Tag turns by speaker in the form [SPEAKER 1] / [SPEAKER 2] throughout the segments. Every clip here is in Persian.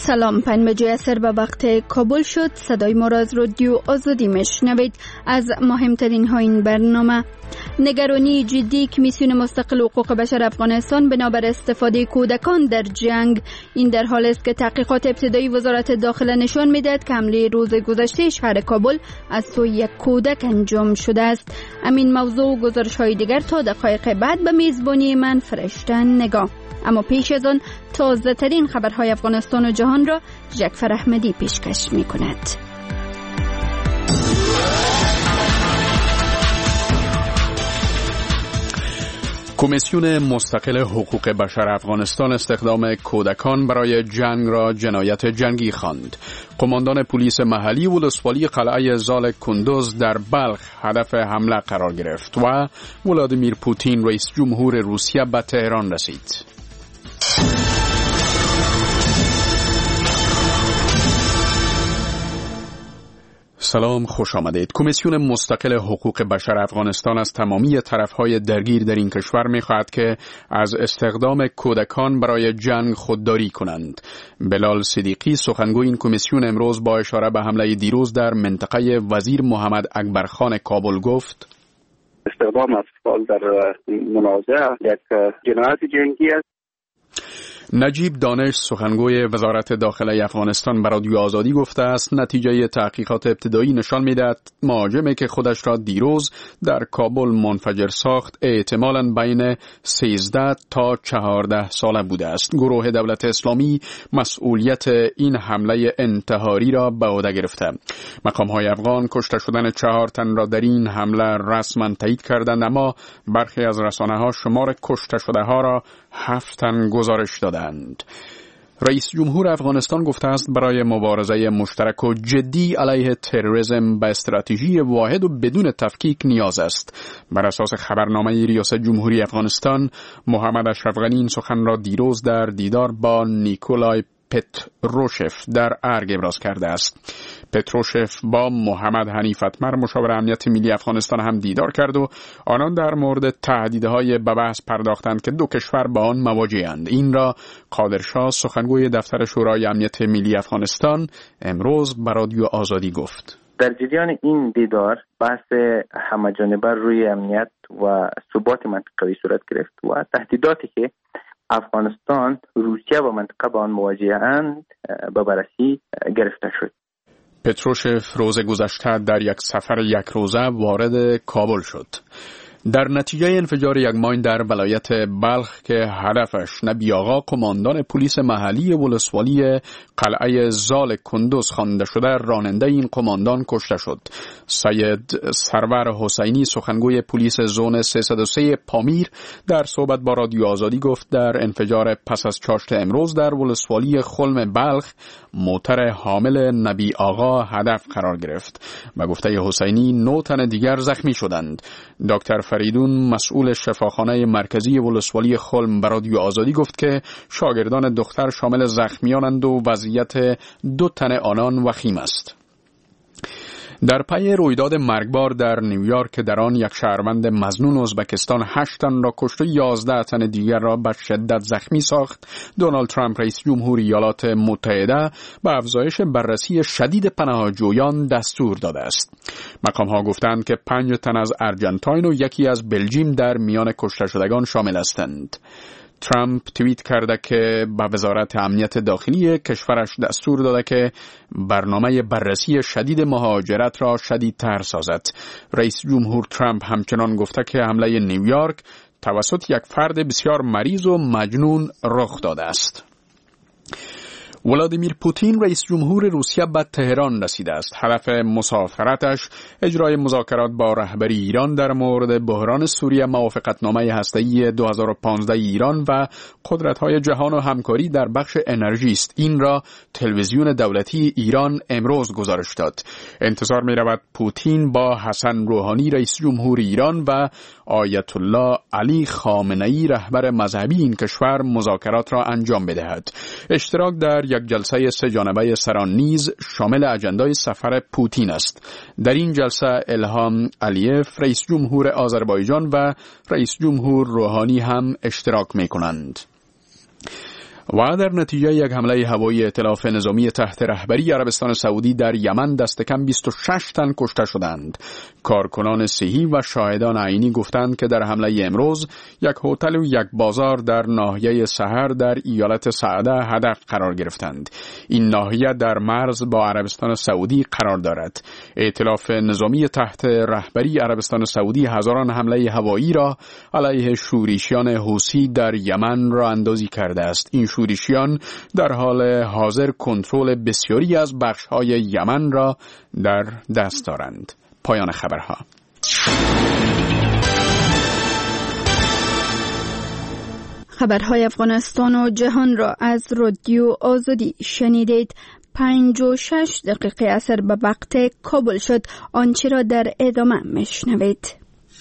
[SPEAKER 1] سلام، 5 عصر به وقت کابل شد. صدای ما را از رادیو آزادی میشنوید. از مهمترین ها این برنامه: نگرانی جدی کمیسیون مستقل حقوق بشر افغانستان بنابر استفاده کودکان در جنگ. این در حالی است که تحقیقات ابتدایی وزارت داخله نشان میدهد که حمله روز گذشته شهر کابل از سوی یک کودک انجام شده است. همین موضوع و گزارش های دیگر تا دقایق بعد به میزبانی من فرشته نگاه. اما پیش از آن تازه ترین خبرهای افغانستان و جهان را جعفر احمدی پیشکش می کند.
[SPEAKER 2] کمیسیون مستقل حقوق بشر افغانستان استخدام کودکان برای جنگ را جنایت جنگی خواند. قماندان پلیس محلی ولسوالی قلعه زال کندوز در بلخ هدف حمله قرار گرفت و ولادیمیر پوتین رئیس جمهور روسیه به تهران رسید. سلام، خوش آمدید. کمیسیون مستقل حقوق بشر افغانستان از تمامی طرفهای درگیر در این کشور می‌خواهد که از استخدام کودکان برای جنگ خودداری کنند. بلال صدیقی سخنگوی این کمیسیون امروز با اشاره به حمله دیروز در منطقه وزیر محمد اکبرخان کابل گفت:
[SPEAKER 3] استخدام اطفال در منازعه یک جنایت جنگی است.
[SPEAKER 2] نجیب دانش سخنگوی وزارت داخله افغانستان به رادیو آزادی گفته است نتیجه تحقیقات ابتدایی نشان می‌دهد مهاجمی که خودش را دیروز در کابل منفجر ساخت احتمالاً بین 13 تا 14 ساله بوده است. گروه دولت اسلامی مسئولیت این حمله انتحاری را به عهده گرفته. مقام‌های افغان کشته شدن 4 تن را در این حمله رسما تایید کردند، اما برخی از رسانه‌ها شمار کشته شده‌ها را 7 تن گزارش دادند. رئیس جمهور افغانستان گفته است برای مبارزه مشترک و جدی علیه تروریسم به استراتژی واحد و بدون تفکیک نیاز است. بر اساس خبرنامه ریاست جمهوری افغانستان، محمد اشرف غنی این سخن را دیروز در دیدار با نیکولای پتروشف در ارگ ابراز کرده است. پتروشف با محمد حنیف اتمر مشاور امنیت ملی افغانستان هم دیدار کرد و آنان در مورد تهدیدهای به بحث پرداختند که دو کشور با آن مواجه‌اند. این را قادرشاه سخنگوی دفتر شورای امنیت ملی افغانستان امروز به رادیو آزادی گفت.
[SPEAKER 4] در جریان این دیدار بحث همه‌جانبه روی امنیت و ثبات منطقه‌ای صورت گرفت و تهدیداتی که افغانستان، روسیه و منطقه با آن مواجه‌اند به بررسی گرفته شد.
[SPEAKER 2] پتروشف روز گذشته در یک سفر یک روزه وارد کابل شد. در نتیجه انفجار یک ماین در ولایت بلخ که هدفش نبی آقا قماندان پلیس محلی ولسوالی قلعه زال کندوز خوانده شده، راننده این قماندان کشته شد. سید سرور حسینی سخنگوی پلیس زون 303 پامیر در صحبت با رادیو آزادی گفت در انفجار پس از چاشت امروز در ولسوالی خلم بلخ موتر حامل نبی آقا هدف قرار گرفت. و گفته حسینی 9 تن دیگر زخمی شدند. دکتر فریدون مسئول شفاخانه مرکزی ولسوالی خلم به رادیو آزادی گفت که شاگردان دختر شامل زخمیانند و وضعیت 2 تن آنان وخیم است. در پی رویداد مرگبار در نیویورک که در آن یک شهروند مظنون ازبکستان 8 تن را کشت و 11 تن دیگر را به شدت زخمی ساخت، دونالد ترامپ رئیس جمهور ایالات متحده به افزایش بررسی شدید پناهجویان دستور داده است. مقام‌ها گفتند که 5 تن از ارجنتاین و 1 از بلژیم در میان کشته شدگان شامل هستند. ترامپ توییت کرده که به وزارت امنیت داخلی کشورش دستور داده که برنامه بررسی شدید مهاجرت را شدیدتر سازد. رئیس جمهور ترامپ همچنان گفته که حمله نیویورک توسط یک فرد بسیار مریض و مجنون رخ داده است. ولادیمیر پوتین رئیس جمهور روسیه به تهران رسیده است. هدف مسافرتش اجرای مذاکرات با رهبری ایران در مورد بحران سوریه، موافقتنامه هسته‌ای 2015 ایران و قدرت‌های جهان و همکاری در بخش انرژی است. این را تلویزیون دولتی ایران امروز گزارش داد. انتظار می‌رود پوتین با حسن روحانی رئیس جمهور ایران و آیت الله علی خامنه‌ای رهبر مذهبی این کشور مذاکرات را انجام بدهد. اشتراک در یک جلسه 3 جانبه سران نیز شامل اجندای سفر پوتین است. در این جلسه الهام علیف رئیس جمهور آذربایجان و رئیس جمهور روحانی هم اشتراک می‌کنند. و در نتیجه یک حمله هوایی ائتلاف نظامی تحت رهبری عربستان سعودی در یمن دست کم 26 تن کشته شدند. کارکنان صحی و شاهدان عینی گفتند که در حمله امروز یک هتل و یک بازار در ناحیه سحر در ایالت سعده هدف قرار گرفتند. این ناحیه در مرز با عربستان سعودی قرار دارد. ائتلاف نظامی تحت رهبری عربستان سعودی هزاران حمله هوایی را علیه شورشیان حوثی در یمن راه اندازی کرده است. این شورشیان در حال حاضر کنترل بسیاری از بخش‌های یمن را در دست دارند. پایان خبرها.
[SPEAKER 1] خبرهای افغانستان و جهان را از رادیو آزادی شنیدید. 56 دقیقه عصر به وقت کابل شد. آنچه را در ادامه میشنوید.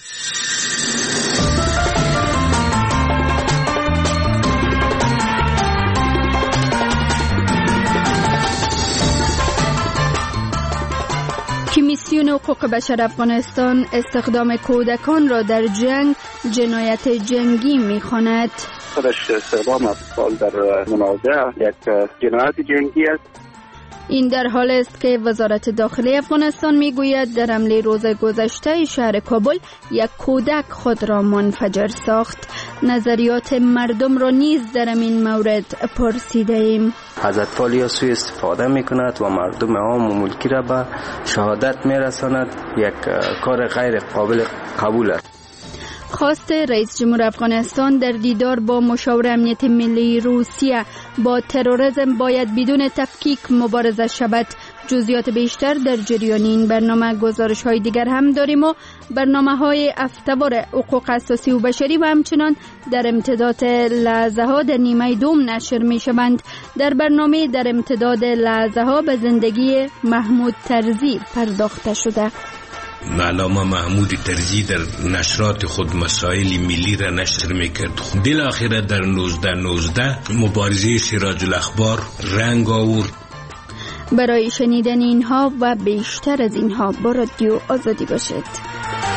[SPEAKER 1] کمیسیون حقوق بشر افغانستان استخدام کودکان را در جنگ جنایت جنگی می‌خواند.
[SPEAKER 3] خودش استخدام اطفال در منازعه یک جنایت جنگی است.
[SPEAKER 1] این در حال است که وزارت داخلی افغانستان میگوید در حمله روز گذشته شهر کابل یک کودک خود را منفجر ساخت. نظریات مردم را نیز در این مورد پرسیده ایم.
[SPEAKER 5] از اطفال یا سوء استفاده میکند و مردم عام و ملکی را به شهادت میرساند. یک کار غیر قابل قبول است.
[SPEAKER 1] خواست رئیس جمهور افغانستان در دیدار با مشاور امنیت ملی روسیه با تروریسم باید بدون تفکیک مبارزه شود. جزئیات بیشتر در جریان این برنامه. گزارش‌های دیگر هم داریم و برنامه‌های هفته‌وار حقوق اساسی و بشری و همچنان در امتداد لحظه‌ها در نیمه دوم نشر می‌شوند. در برنامه در امتداد لحظه‌ها به زندگی محمود طرزی پرداخته شده.
[SPEAKER 6] علامه محمود طرزی در نشرات خود مسائل ملی را نشر میکرد. بالاخره در 1919 مبارزه سراج الاخبار رنگ آورد.
[SPEAKER 1] برای شنیدن اینها و بیشتر از اینها با رادیو آزادی باشید.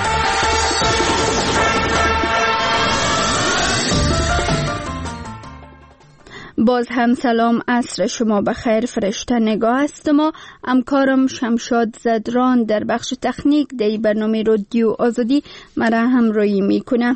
[SPEAKER 1] باز هم سلام، عصر شما بخیر. فرشته نگاه هستم و همکارم شمشاد زدران در بخش تکنیک در برنامه رادیو آزادی مرا همراهی میکنه.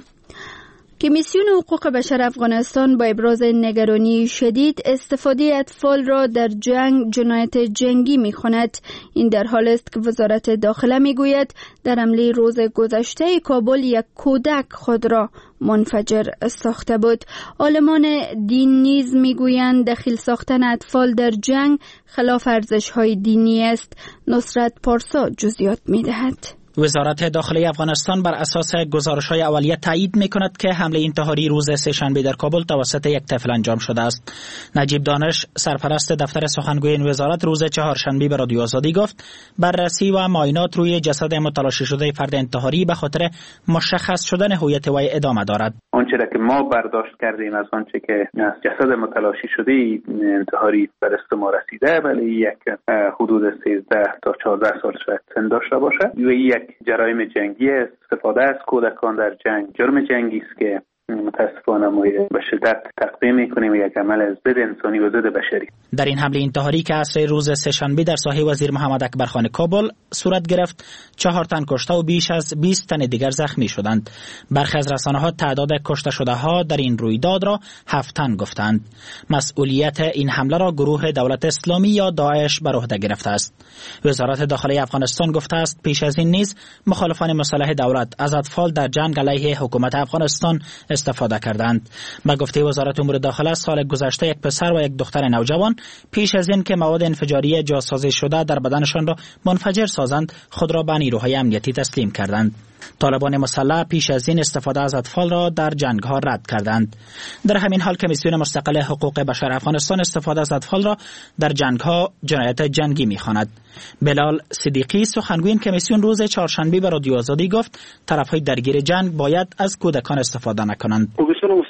[SPEAKER 1] کمیسیون حقوق بشر افغانستان با ابراز نگرانی شدید استفاده اطفال را در جنگ جنایت جنگی می‌خواند. این در حال است که وزارت داخله میگوید در حمله روز گذشته کابل یک کودک خود را منفجر ساخته بود. عالمان دین نیز میگویند دخیل ساختن اطفال در جنگ خلاف ارزش‌های دینی است. نصرت پارسا جزئیات می‌دهد.
[SPEAKER 7] وزارت داخلی افغانستان بر اساس گزارش‌های اولیه تایید می‌کند که حمله انتحاری روز سه‌شنبه در کابل توسط یک طفل انجام شده است. نجیب دانش سرپرست دفتر سخنگوی این وزارت روز چهارشنبه به رادیو آزادی گفت بررسی و معاینات روی جسد متلاشی شده فرد انتحاری به خاطر مشخص شدن هویت وی ادامه دارد.
[SPEAKER 4] آنچه را که ما برداشت کردیم از آنچه که از جسد متلاشی شده انتحاری به دست ما رسیده، ولی یک حدود 13 تا 14 سال شاید سن داشته باشد. یک جرایم جنگی است. استفاده از کودکان در جنگ جرم جنگی است که متاسفانه ما به شدت تقدیم می‌کنیم یک عمل ضد انسانی و ضد بشری.
[SPEAKER 7] در این حمله انتحاری که عصر روز سه‌شنبه در ساحه وزیر محمد اکبر خان کابل صورت گرفت، 4 تن کشته و بیش از 20 تن دیگر زخمی شدند. برخی از رسانه‌ها تعداد کشته شده‌ها در این رویداد را 7 تن گفتند. مسئولیت این حمله را گروه دولت اسلامی یا داعش بر عهده گرفته است. وزارت داخلی افغانستان گفته است پیش از این نیز مخالفان مسلح دولت از اطفال در جنگ علیه حکومت افغانستان استفاده کردند. به گفته وزارت امور داخله سال گذشته یک پسر و یک دختر نوجوان پیش از این که مواد انفجاری جاسازی شده در بدنشان را منفجر سازند خود را به نیروهای امنیتی تسلیم کردند. طالبان مسلح پیش از این استفاده از اطفال را در جنگ‌ها رد کردند. در همین حال کمیسیون مستقل حقوق بشر افغانستان استفاده از اطفال را در جنگ‌ها جنایت جنگی می‌خواند. بلال صدیقی سخنگوی این کمیسیون روز چهارشنبه به رادیو آزادی گفت طرف‌های درگیر جنگ باید از کودکان استفاده نکنند.
[SPEAKER 3] کمیسیون مستقل حقوق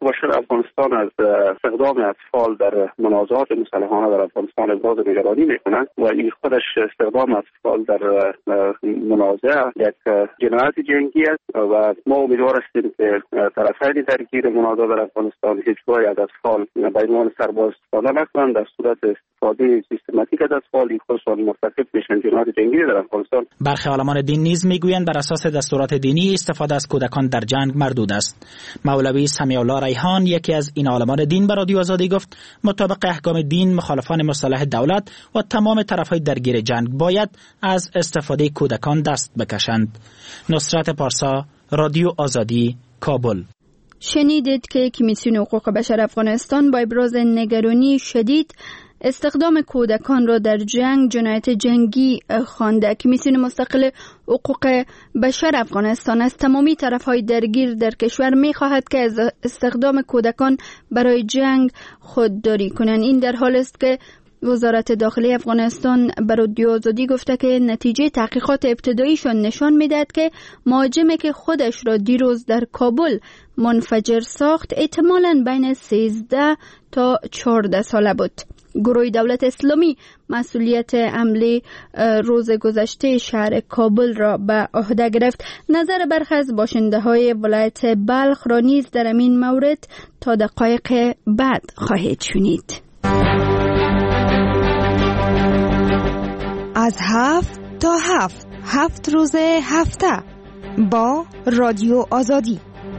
[SPEAKER 3] باشد افغانستان از استخدام اطفال در منازعات مسلحانه در افغانستان ابراز نگرانی میکنند و این خودش استخدام اطفال در منازعه یک جنایت جنگی است و ما امیدوار هستیم که طرفین درگیر منازعه در افغانستان هیچگاه از اطفال به عنوان سرباز استفاده نکنند. در صورت استفاده سیستماتیک از اطفال خصوصا مرتکب میشن جنایت جنگی در افغانستان.
[SPEAKER 7] برخی عالمان دین نیز میگویند بر اساس دستورات دینی استفاده از کودکان در جنگ مردود است. مولوی سمیع الله ریحان یکی از این عالمان دین به رادیو آزادی گفت مطابق احکام دین مخالفان مصالح دولت و تمام طرفهای درگیر جنگ باید از استفاده کودکان دست بکشند. نصرت پارسا، رادیو آزادی، کابل.
[SPEAKER 1] شنیدید که کمیسیون حقوق بشر افغانستان با ابراز نگرانی شدید استخدام کودکان را در جنگ جنایت جنگی خوانده. کمیسیون مستقل حقوق بشر افغانستان از تمامی طرفهای درگیر در کشور می خواهد که از استخدام کودکان برای جنگ خودداری کنند. این در حال است که وزارت داخلی افغانستان بر رادیو آزادی گفته که نتیجه تحقیقات ابتداییشان نشان میدهد که مهاجمی که خودش را دیروز در کابل منفجر ساخت احتمالاً بین 13 تا 14 ساله بود. گروه دولت اسلامی مسئولیت عملی روز گذشته شهر کابل را به عهده گرفت. نظر برخی از باشنده‌های ولایت بلخ را نیز در این مورد تا دقایق بعد خواهید شنید.
[SPEAKER 8] از 7 تا 7 روز هفته با رادیو آزادی.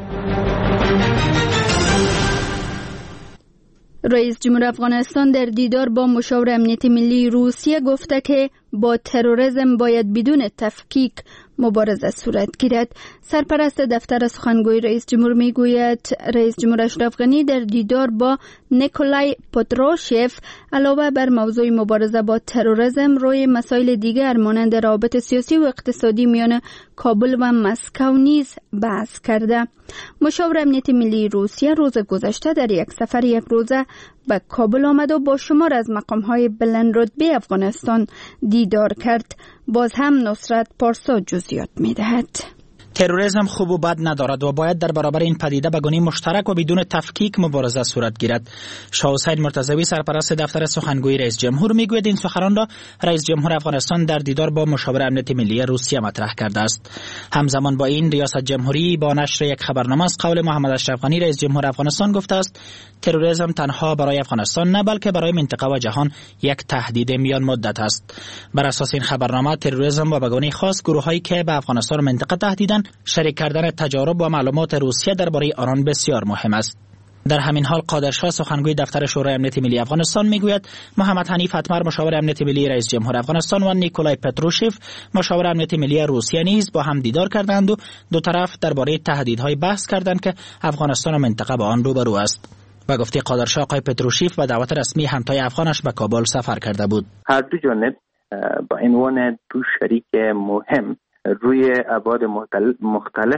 [SPEAKER 1] رئیس جمهور افغانستان در دیدار با مشاور امنیت ملی روسیه گفته که با تروریسم باید بدون تفکیک مبارزه صورت گیرد. سرپرست دفتر سخنگوی رئیس جمهور میگوید رئیس جمهور اشرف غنی در دیدار با نیکولای پاتروشف علاوه بر موضوع مبارزه با تروریسم روی مسائل دیگر مانند روابط سیاسی و اقتصادی میان کابل و مسکو نیز بحث کرده. مشاور امنیت ملی روسیه روز گذشته در یک سفر یک روزه به کابل آمد و با شمار از مقام‌های بلند رتبه افغانستان دیدار کرد. باز هم نصرت پارسا جزئیات می‌دهد.
[SPEAKER 7] تروریسم خوب و بد ندارد و باید در برابر این پدیده به گونه مشترک و بدون تفکیک مبارزه صورت گیرد. شاه حسین مرتضوی سرپرست دفتر سخنگوی رئیس جمهور میگوید این سخنان را رئیس جمهور افغانستان در دیدار با مشاور امنیت ملی روسیه مطرح کرده است. همزمان با این ریاست جمهوری با نشر یک خبرنامه از قول محمد اشرف غنی رئیس جمهور افغانستان گفته است تروریسم تنها برای افغانستان نه بلکه برای منطقه و جهان یک تهدید میان مدت است. بر اساس این خبرنامه تروریسم و به گونه خاص گروهایی که به افغانستان و منطقه تهدیدند شریک کردن تجارب و معلومات روسیه درباره آنان بسیار مهم است. در همین حال قادرشاه سخنگوی دفتر شورای امنیت ملی افغانستان میگوید محمد حنیف اتمر مشاور امنیت ملی رئیس جمهور افغانستان و نیکولای پتروشف مشاور امنیت ملی روسیه نیز با هم دیدار کردند و دو طرف درباره تهدیدهای بحث کردند که افغانستان و منطقه با آن روبرو است. و گفته قادرشاه آقای پتروشف به دعوت رسمی همتای افغانش به کابل سفر کرده بود.
[SPEAKER 4] هر دو جانب با عنوان دو شریک مهم روی ابعاد مختلف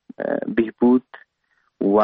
[SPEAKER 4] بهبود و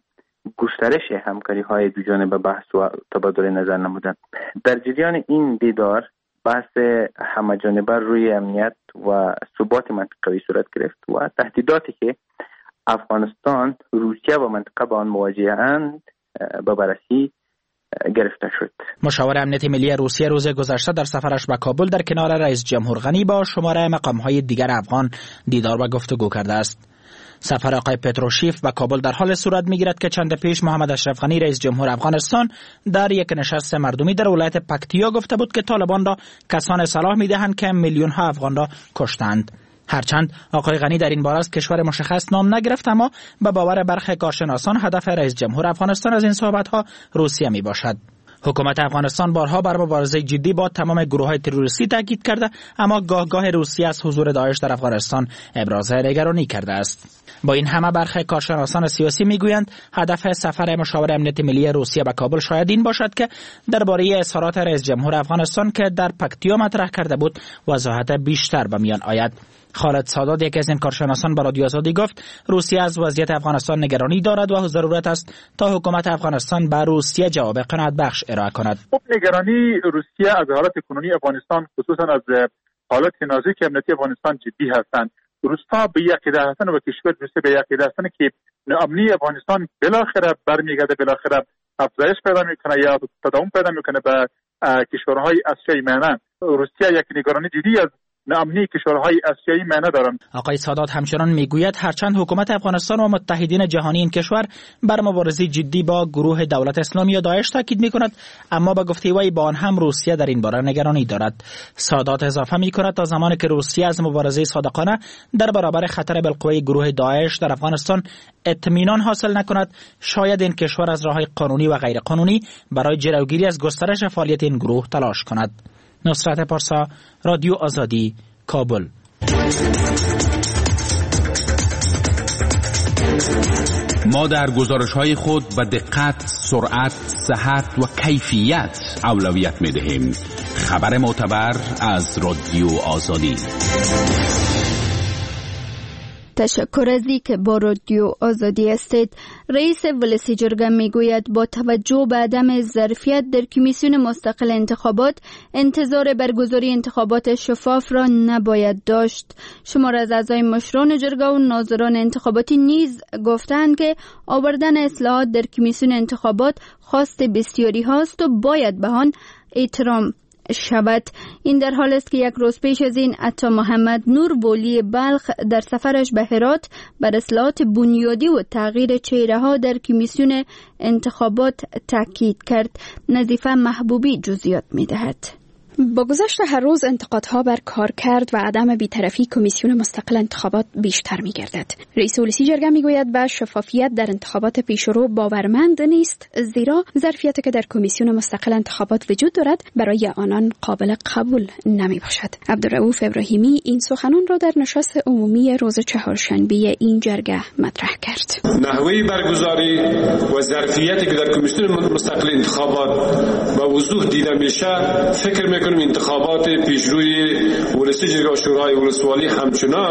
[SPEAKER 4] گسترش همکاری های دو جانبه بحث و تبادل نظر نمودند. در جریان این دیدار بحث همه‌جانبه روی امنیت و ثبات منطقه‌ای صورت گرفت و تهدیداتی که افغانستان، روسیه و منطقه با آن مواجه‌اند به بررسی گرفته شد.
[SPEAKER 7] مشاور امنیت ملی روسیه روز گذشته در سفرش به کابل در کنار رئیس جمهور غنی با شماره مقام‌های دیگر افغان دیدار و گفتگو کرده است. سفر آقای پتروشف به کابل در حال صورت می‌گیرد که چند پیش محمد اشرف غنی رئیس جمهور افغانستان در یک نشست مردمی در ولایت پکتیا گفته بود که طالبان را کسان سلاح می‌دهند که میلیون‌ها افغان را کشتند. هرچند آقای غنی در این باره از کشور مشخص نام نگرفت، اما به باور برخی کارشناسان هدف رئیس جمهور افغانستان از این صحبت‌ها روسیه میباشد. حکومت افغانستان بارها بر مبارزه جدی با تمام گروه‌های تروریستی تاکید کرده، اما گاه روسیه از حضور داعش در افغانستان ابراز نگرانی کرده است. با این همه برخی کارشناسان سیاسی میگویند هدف سفر مشاور امنیت ملی روسیه به کابل شاید این باشد که درباره اظهارات رئیس جمهور افغانستان که در پکتیا مطرح کرده بود وضاحت بیشتر به میان آید. خالد سادات یکی از این کارشناسان به رادیو آزادی گفت روسیه از وضعیت افغانستان نگرانی دارد و ضرورت است تا حکومت افغانستان به روسیه جواب قناعت بخش ارائه کند.
[SPEAKER 9] خب نگرانی روسیه از حالت کنونی افغانستان خصوصا از حالت نازک امنیتی افغانستان جدی هستند. روستا به یقیده هستن و کشور روسیه به یقیده هستن که امنی افغانستان بالاخره برمیگرده، بالاخره افزایش پیدا میکنه یا تداوم پیدا میکنه به کشورهای آسیایی میانه. روسیه یک نگرانی جدی از امنی کشورهای آسیایی معنی دارند.
[SPEAKER 7] آقای سادات همچنان میگوید هرچند حکومت افغانستان و متحدین جهانی این کشور بر مبارزه جدی با گروه دولت اسلامی یا داعش تاکید میکند، اما به گفته وی با آن هم روسیه در این باره نگرانی دارد. سادات اضافه میکند تا زمانی که روسیه از مبارزه صادقانه در برابر خطر بالقوه گروه داعش در افغانستان اطمینان حاصل نکند، شاید این کشور از راههای قانونی و غیر قانونی برای جلوگیری از گسترش فعالیت این گروه تلاش کند. نصرت پارسا، رادیو آزادی، کابل.
[SPEAKER 10] ما در گزارش‌های خود به دقت، سرعت، صحت و کیفیت اولویت می‌دهیم. خبر معتبر از رادیو آزادی.
[SPEAKER 1] تشکر از اینکه با رادیو آزادی هستید. رئیس ولسی جرگه میگوید با توجه به عدم ظرفیت در کمیسیون مستقل انتخابات انتظار برگزاری انتخابات شفاف را نباید داشت. شمار از اعضای مشران جرگه و ناظران انتخاباتی نیز گفتند که آوردن اصلاحات در کمیسیون انتخابات خواست بسیاری هاست و باید به آن احترام شود. این در حال است که یک روز پیش از این عطا محمد نور والی بلخ در سفرش به هرات بر اصلاحات بنیادی و تغییر چهره ها در کمیسیون انتخابات تاکید کرد. نظیفه محبوبی جزئیات می‌دهد.
[SPEAKER 11] با گذشت هر روز انتقادها بر کارکرد و عدم بی‌طرفی کمیسیون مستقل انتخابات بیشتر می‌گردد. رئیس ولسی جرگه میگوید به شفافیت در انتخابات پیشرو باورمند نیست، زیرا ظرفیتی که در کمیسیون مستقل انتخابات وجود دارد برای آنان قابل قبول نمی‌باشد. عبدالرؤوف ابراهیمی این سخنان را در نشست عمومی روز چهارشنبه این جرگه مطرح کرد.
[SPEAKER 12] نحوه برگزاری و ظرفیتی که در کمیسیون مستقل انتخابات با وضوح دیده میشه، فکر انتخابات پیشروی ولسی جرگه و شورای ولسوالی همچنان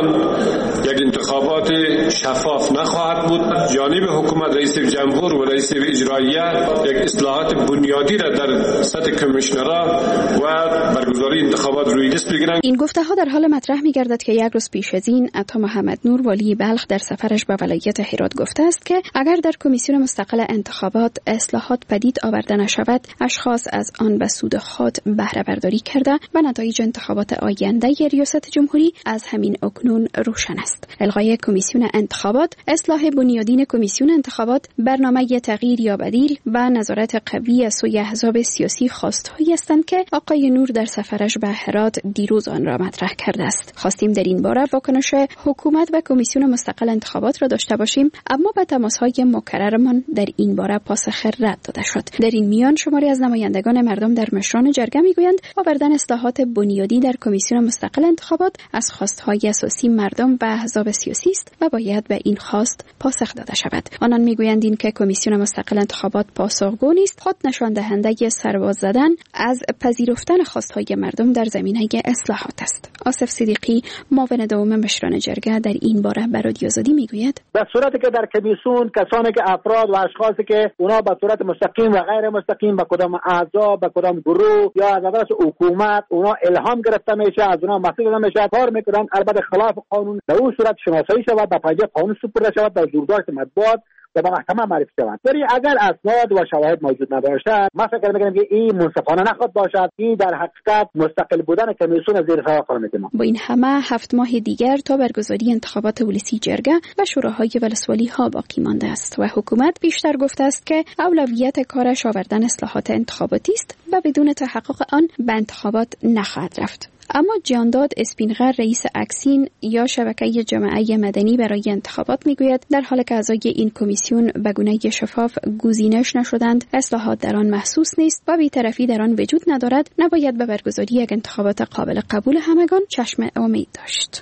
[SPEAKER 12] یک انتخابات شفاف نخواهد بود. جانب حکومت، رئیس جمهور و رئیس اجراییه یک اصلاحات بنیادی را در سطح کمیشنرها و برگزاری انتخابات روی دست بگیرند.
[SPEAKER 11] این گفته ها در حال مطرح می گردد که یک روز پیش از این عطا محمد نور والی بلخ در سفرش به ولایت هرات گفته است که اگر در کمیسیون مستقل انتخابات اصلاحات پدید آورده نشود، اشخاص از آن به سود خود بهره برداری کرده و نتایج انتخابات آینده ریاست جمهوری از همین اکنون روشن است. الغای کمیسیون انتخابات، اصلاح بنیادین کمیسیون انتخابات، برنامه تغییر یا بدیل و نظارت قوی از سوی احزاب سیاسی خواستهایی هستند که آقای نور در سفرش به هرات دیروز آن را مطرح کرده است. خواستیم در این باره واکنش حکومت و کمیسیون مستقل انتخابات را داشته باشیم، اما به تماس‌های مکررمان در این باره پاسخ رد داده شد. در این میان شماری از نمایندگان مردم در مشران جرگه میگویند آوردن اصلاحات بنیادی در کمیسیون مستقل انتخابات از خواستهای اساسی مردم و احزاب سیاسی است و باید به این خواست پاسخ داده شود. آنان میگویند این که کمیسیون مستقل انتخابات پاسخگو نیست، خود نشان دهنده سرباز زدن از پذیرفتن خواستهای مردم در زمینه اصلاحات است. آصف صدیقی، معاون دوم مشران جرگه، در این باره به رادیو آزادی میگوید
[SPEAKER 13] در صورتی که در کمیسیون کسانی که افراد و اشخاصی که اونا به صورت مستقیم و غیر مستقیم به کدام اعضا، به کدام گروه یا از حکومت اونا الهام گرفته میشه، از اونا مسئول نمیشه، کار میکنن البته خلاف قانون، در اون صورت شناسایی شود، به پنجه قانون سپرده شود، در زورداشت مطبوعات و به محکمه معرفی شود. ولی اگر اسناد و شواهد موجود نباشد، ما فکر میکنم که این منصفانه نخواهد باشد. این در حقیقت مستقل بودن کمیسیون زیر سوال قرار میده.
[SPEAKER 11] با این همه 7 ماه دیگر تا برگزاری انتخابات ولسی جرگه و شوراهای ولسوالی ها باقی مانده است و حکومت بیشتر گفته است که اولویت کارش آوردن اصلاحات انتخاباتی است و بدون تحقق آن به انتخابات نخواهد رفت. اما جانداد اسپینغر، رئیس اکسین یا شبکه جامعه مدنی برای انتخابات میگوید در حالی که اعضای این کمیسیون به گونه شفاف گزینش نشدند، اصلاحات در آن محسوس نیست و بی‌طرفی در آن وجود ندارد، نباید به برگزاری یک انتخابات قابل قبول همگان چشم امید داشت.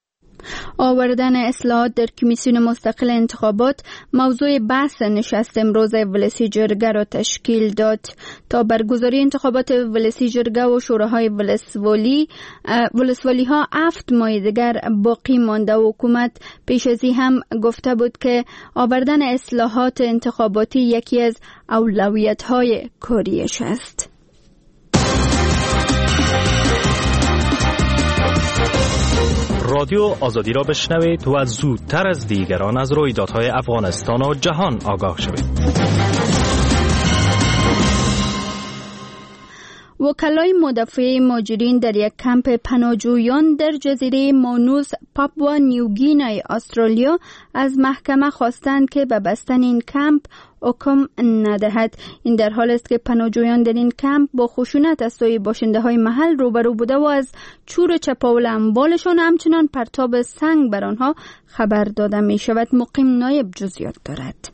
[SPEAKER 1] آوردن اصلاحات در کمیسیون مستقل انتخابات موضوع بحث نشست امروز ولسی جرگه را تشکیل داد. تا برگزاری انتخابات ولسی جرگه و شوراهای ولسوالی ها 7 ماه دیگر باقی مانده و حکومت پیش از این هم گفته بود که آوردن اصلاحات انتخاباتی یکی از اولویت های کاریش است.
[SPEAKER 14] رادیو آزادی را بشنوید و زودتر از دیگران از رویدادهای افغانستان و جهان آگاه شوید.
[SPEAKER 1] وکلای مدافع مهاجرین در یک کمپ پناهجویان در جزیره مانوس پاپوا نیوگینای استرالیا از محکمه خواستند که به بستن این کمپ حکم ندهد. این در حال است که پناهجویان در این کمپ با خشونت از سوی باشنده های محل روبرو بوده و از چور چپاول اموالشان همچنان پرتاب سنگ بر آنها خبر داده می شود. مقیم نایب جزئیات دارد.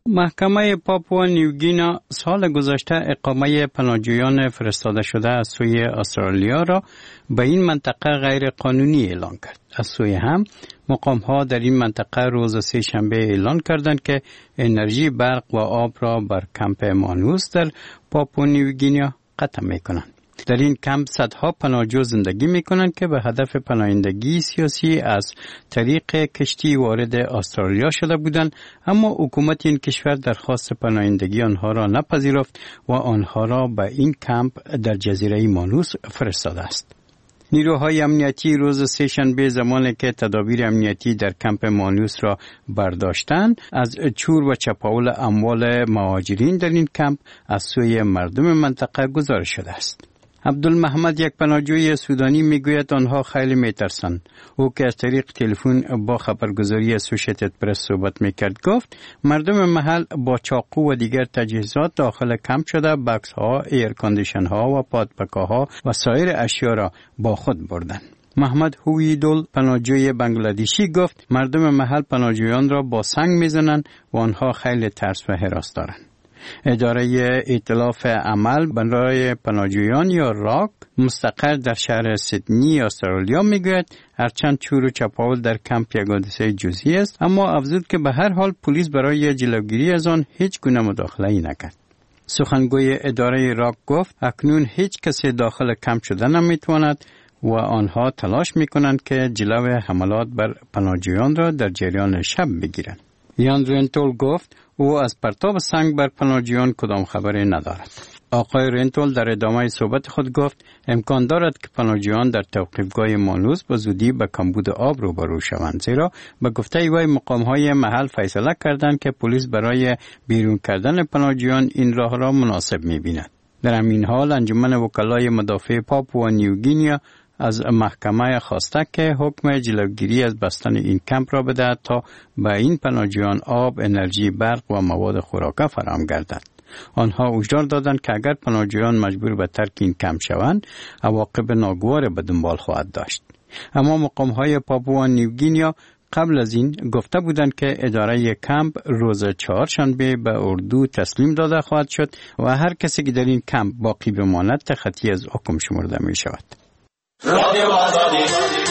[SPEAKER 15] محکمه پاپوا نیوگینا سال گذشته اقامه پناهجویان فرستاده شده از سوی استرالیا را به این منطقه غیر قانونی اعلان کرد. از سوی هم مقام‌ها در این منطقه روز سه شنبه اعلان کردند که انرژی برق و آب را بر کمپ مانوس در پاپوا نیوگینا قطع می‌کنند. در این کمپ صدها پناهجو زندگی می‌کنند که به هدف پناهندگی سیاسی از طریق کشتی وارد استرالیا شده بودند، اما حکومت این کشور درخواست پناهندگی آنها را نپذیرفت و آنها را به این کمپ در جزیره مانوس فرستاده است. نیروهای امنیتی روز سه شنبه زمانی که تدابیر امنیتی در کمپ مانوس را برداشتند، از چور و چپاول اموال مهاجرین در این کمپ از سوی مردم منطقه گزارش شده است. عبدالمحمد، یک پناهجوی سودانی، میگوید آنها خیلی میترسند. او که از طریق تلفن با خبرگزاری اسوشیتد پرس صحبت میکرد گفت مردم محل با چاقو و دیگر تجهیزات داخل کمپ شده بکس ها، ایر کاندیشن ها و پادپکاها و سایر اشیا را با خود بردند. محمد هویدول، پناهجوی بنگلادیشی، گفت مردم محل پناهجویان را با سنگ میزنند و آنها خیلی ترس و هراس دارند. اداره ائتلاف عمل برای پناهجویان یا راک مستقر در شهر سیدنی استرالیا میگوید هرچند چور و چپاول در کمپ یک حادثه جزئی است، اما افزود که به هر حال پلیس برای جلوگیری از آن هیچ گونه مداخله‌ای نکرد. سخنگوی اداره راک گفت اکنون هیچ کسی داخل کمپ شده نمیتواند و آنها تلاش میکنند که جلوی حملات بر پناهجویان را در جریان شب بگیرند. یان رنتول گفت او از پرتاب سنگ بر پناهجویان کدام خبری ندارد. آقای رنتول در ادامه صحبت خود گفت امکان دارد که پناهجویان در توقیفگاه مانوس به زودی به کمبود آب روبرو شوند، زیرا به گفته وی مقام‌های محل فیصله کردند که پلیس برای بیرون کردن پناهجویان این راه را مناسب می‌بیند. در همین حال انجمن وکلای مدافع پاپوا نیوگینیا از محکمه خواسته که حکم جلوگیری از بستن این کمپ را بدهد تا به این پناهجویان آب، انرژی برق و مواد خوراکه فراهم گردد. آنها هشدار دادند که اگر پناهجویان مجبور به ترک این کمپ شوند، عواقب ناگوار به دنبال خواهد داشت. اما مقام‌های پاپوا نیوگینیا قبل از این گفته بودند که اداره کمپ روز چهارشنبه به اردو تسلیم داده خواهد شد و هر کسی که در این کمپ باقی بماند تخطی از حکم شمرده می شود. رادیو آزادی.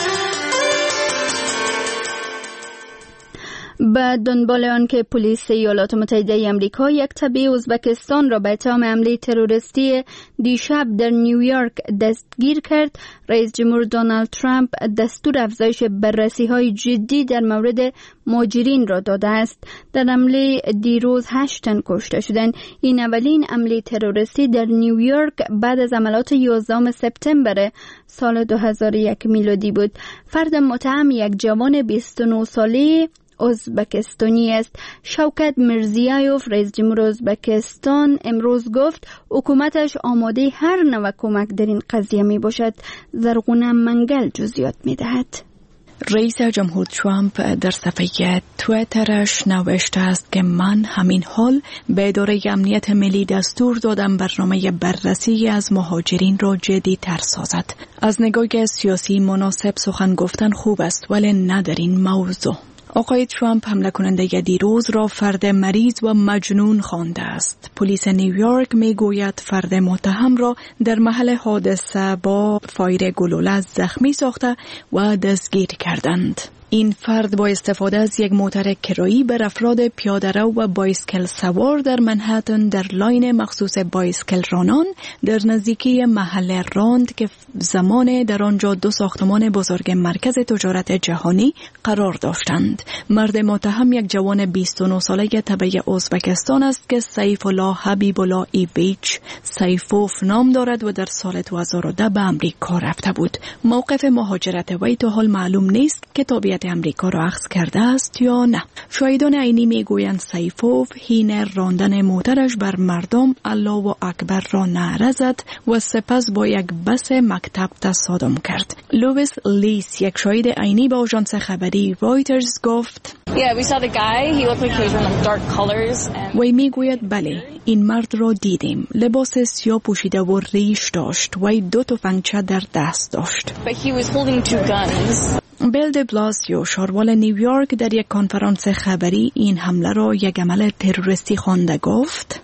[SPEAKER 1] به دنبال آن که پلیس ایالات متحده آمریکا یک تبع ازبکستان را به اتهام حمله تروریستی دیشب در نیویورک دستگیر کرد، رئیس جمهور دونالد ترامپ دستور افزایش بررسی‌های جدی در مورد مهاجرین را داده است. در حمله دیروز 8 تن کشته شدند. این اولین حمله تروریستی در نیویورک بعد از حملات 11 سپتامبر سال 2001 میلادی بود. فرد متهم یک جوان 29 ساله ازبکستانی است. شوکت میرزیایوف، رئیس جمهور ازبکستان، امروز گفت حکومتش آماده هر نوع کمک در این قضیه می باشد. زرغونه منگل جزئیات می دهد.
[SPEAKER 16] رئیس جمهور ترامپ در صفحه تویترش نوشته است که من همین حال به اداره امنیت ملی دستور دادم برنامه بررسی از مهاجرین را جدی تر سازد. از نگاه سیاسی مناسب سخن گفتن خوب است، ولی نه در این موضوع. آقای ترامپ حمله کننده دیروز را فرد مریض و مجنون خوانده است. پلیس نیویورک می گوید فرد متهم را در محل حادثه با فایر گلوله زخمی ساخته و دستگیر کردند. این فرد با استفاده از یک موتر کرایی بر افراد پیاده‌رو و بایسکل سوار در منهتن در لاین مخصوص بایسکل رانان در نزدیکی محل راند که زمان در آنجا 2 ساختمان بزرگ مرکز تجارت جهانی قرار داشتند. مرد متهم یک جوان 29 ساله تبع ازبکستان است که سیف الله حبیب الله ایویچ سیفوف نام دارد و در سال 2010 به امریکا رفته بود. موقف مهاجرت وی تا حال معلوم نیست که تابعیت امریکا را اخذ کرده است یا نه. شاهدان عینی میگویند سیفوف حین راندن موترش بر مردم الله اکبر را نعره زد و سپس با یک بس مکتب تصادم کرد. لوئیس لیس یک شاهد عینی به آژانس خبری رایترز گفت وی میگوید بله، این مرد را دیدیم، لباس سیاه پوشیده و ریش داشت، وی 2 تفنگچه در دست داشت. بیل د بلاسیو شاروال نیویورک در یک کنفرانس خبری این حمله را یک عمل تروریستی خوانده گفت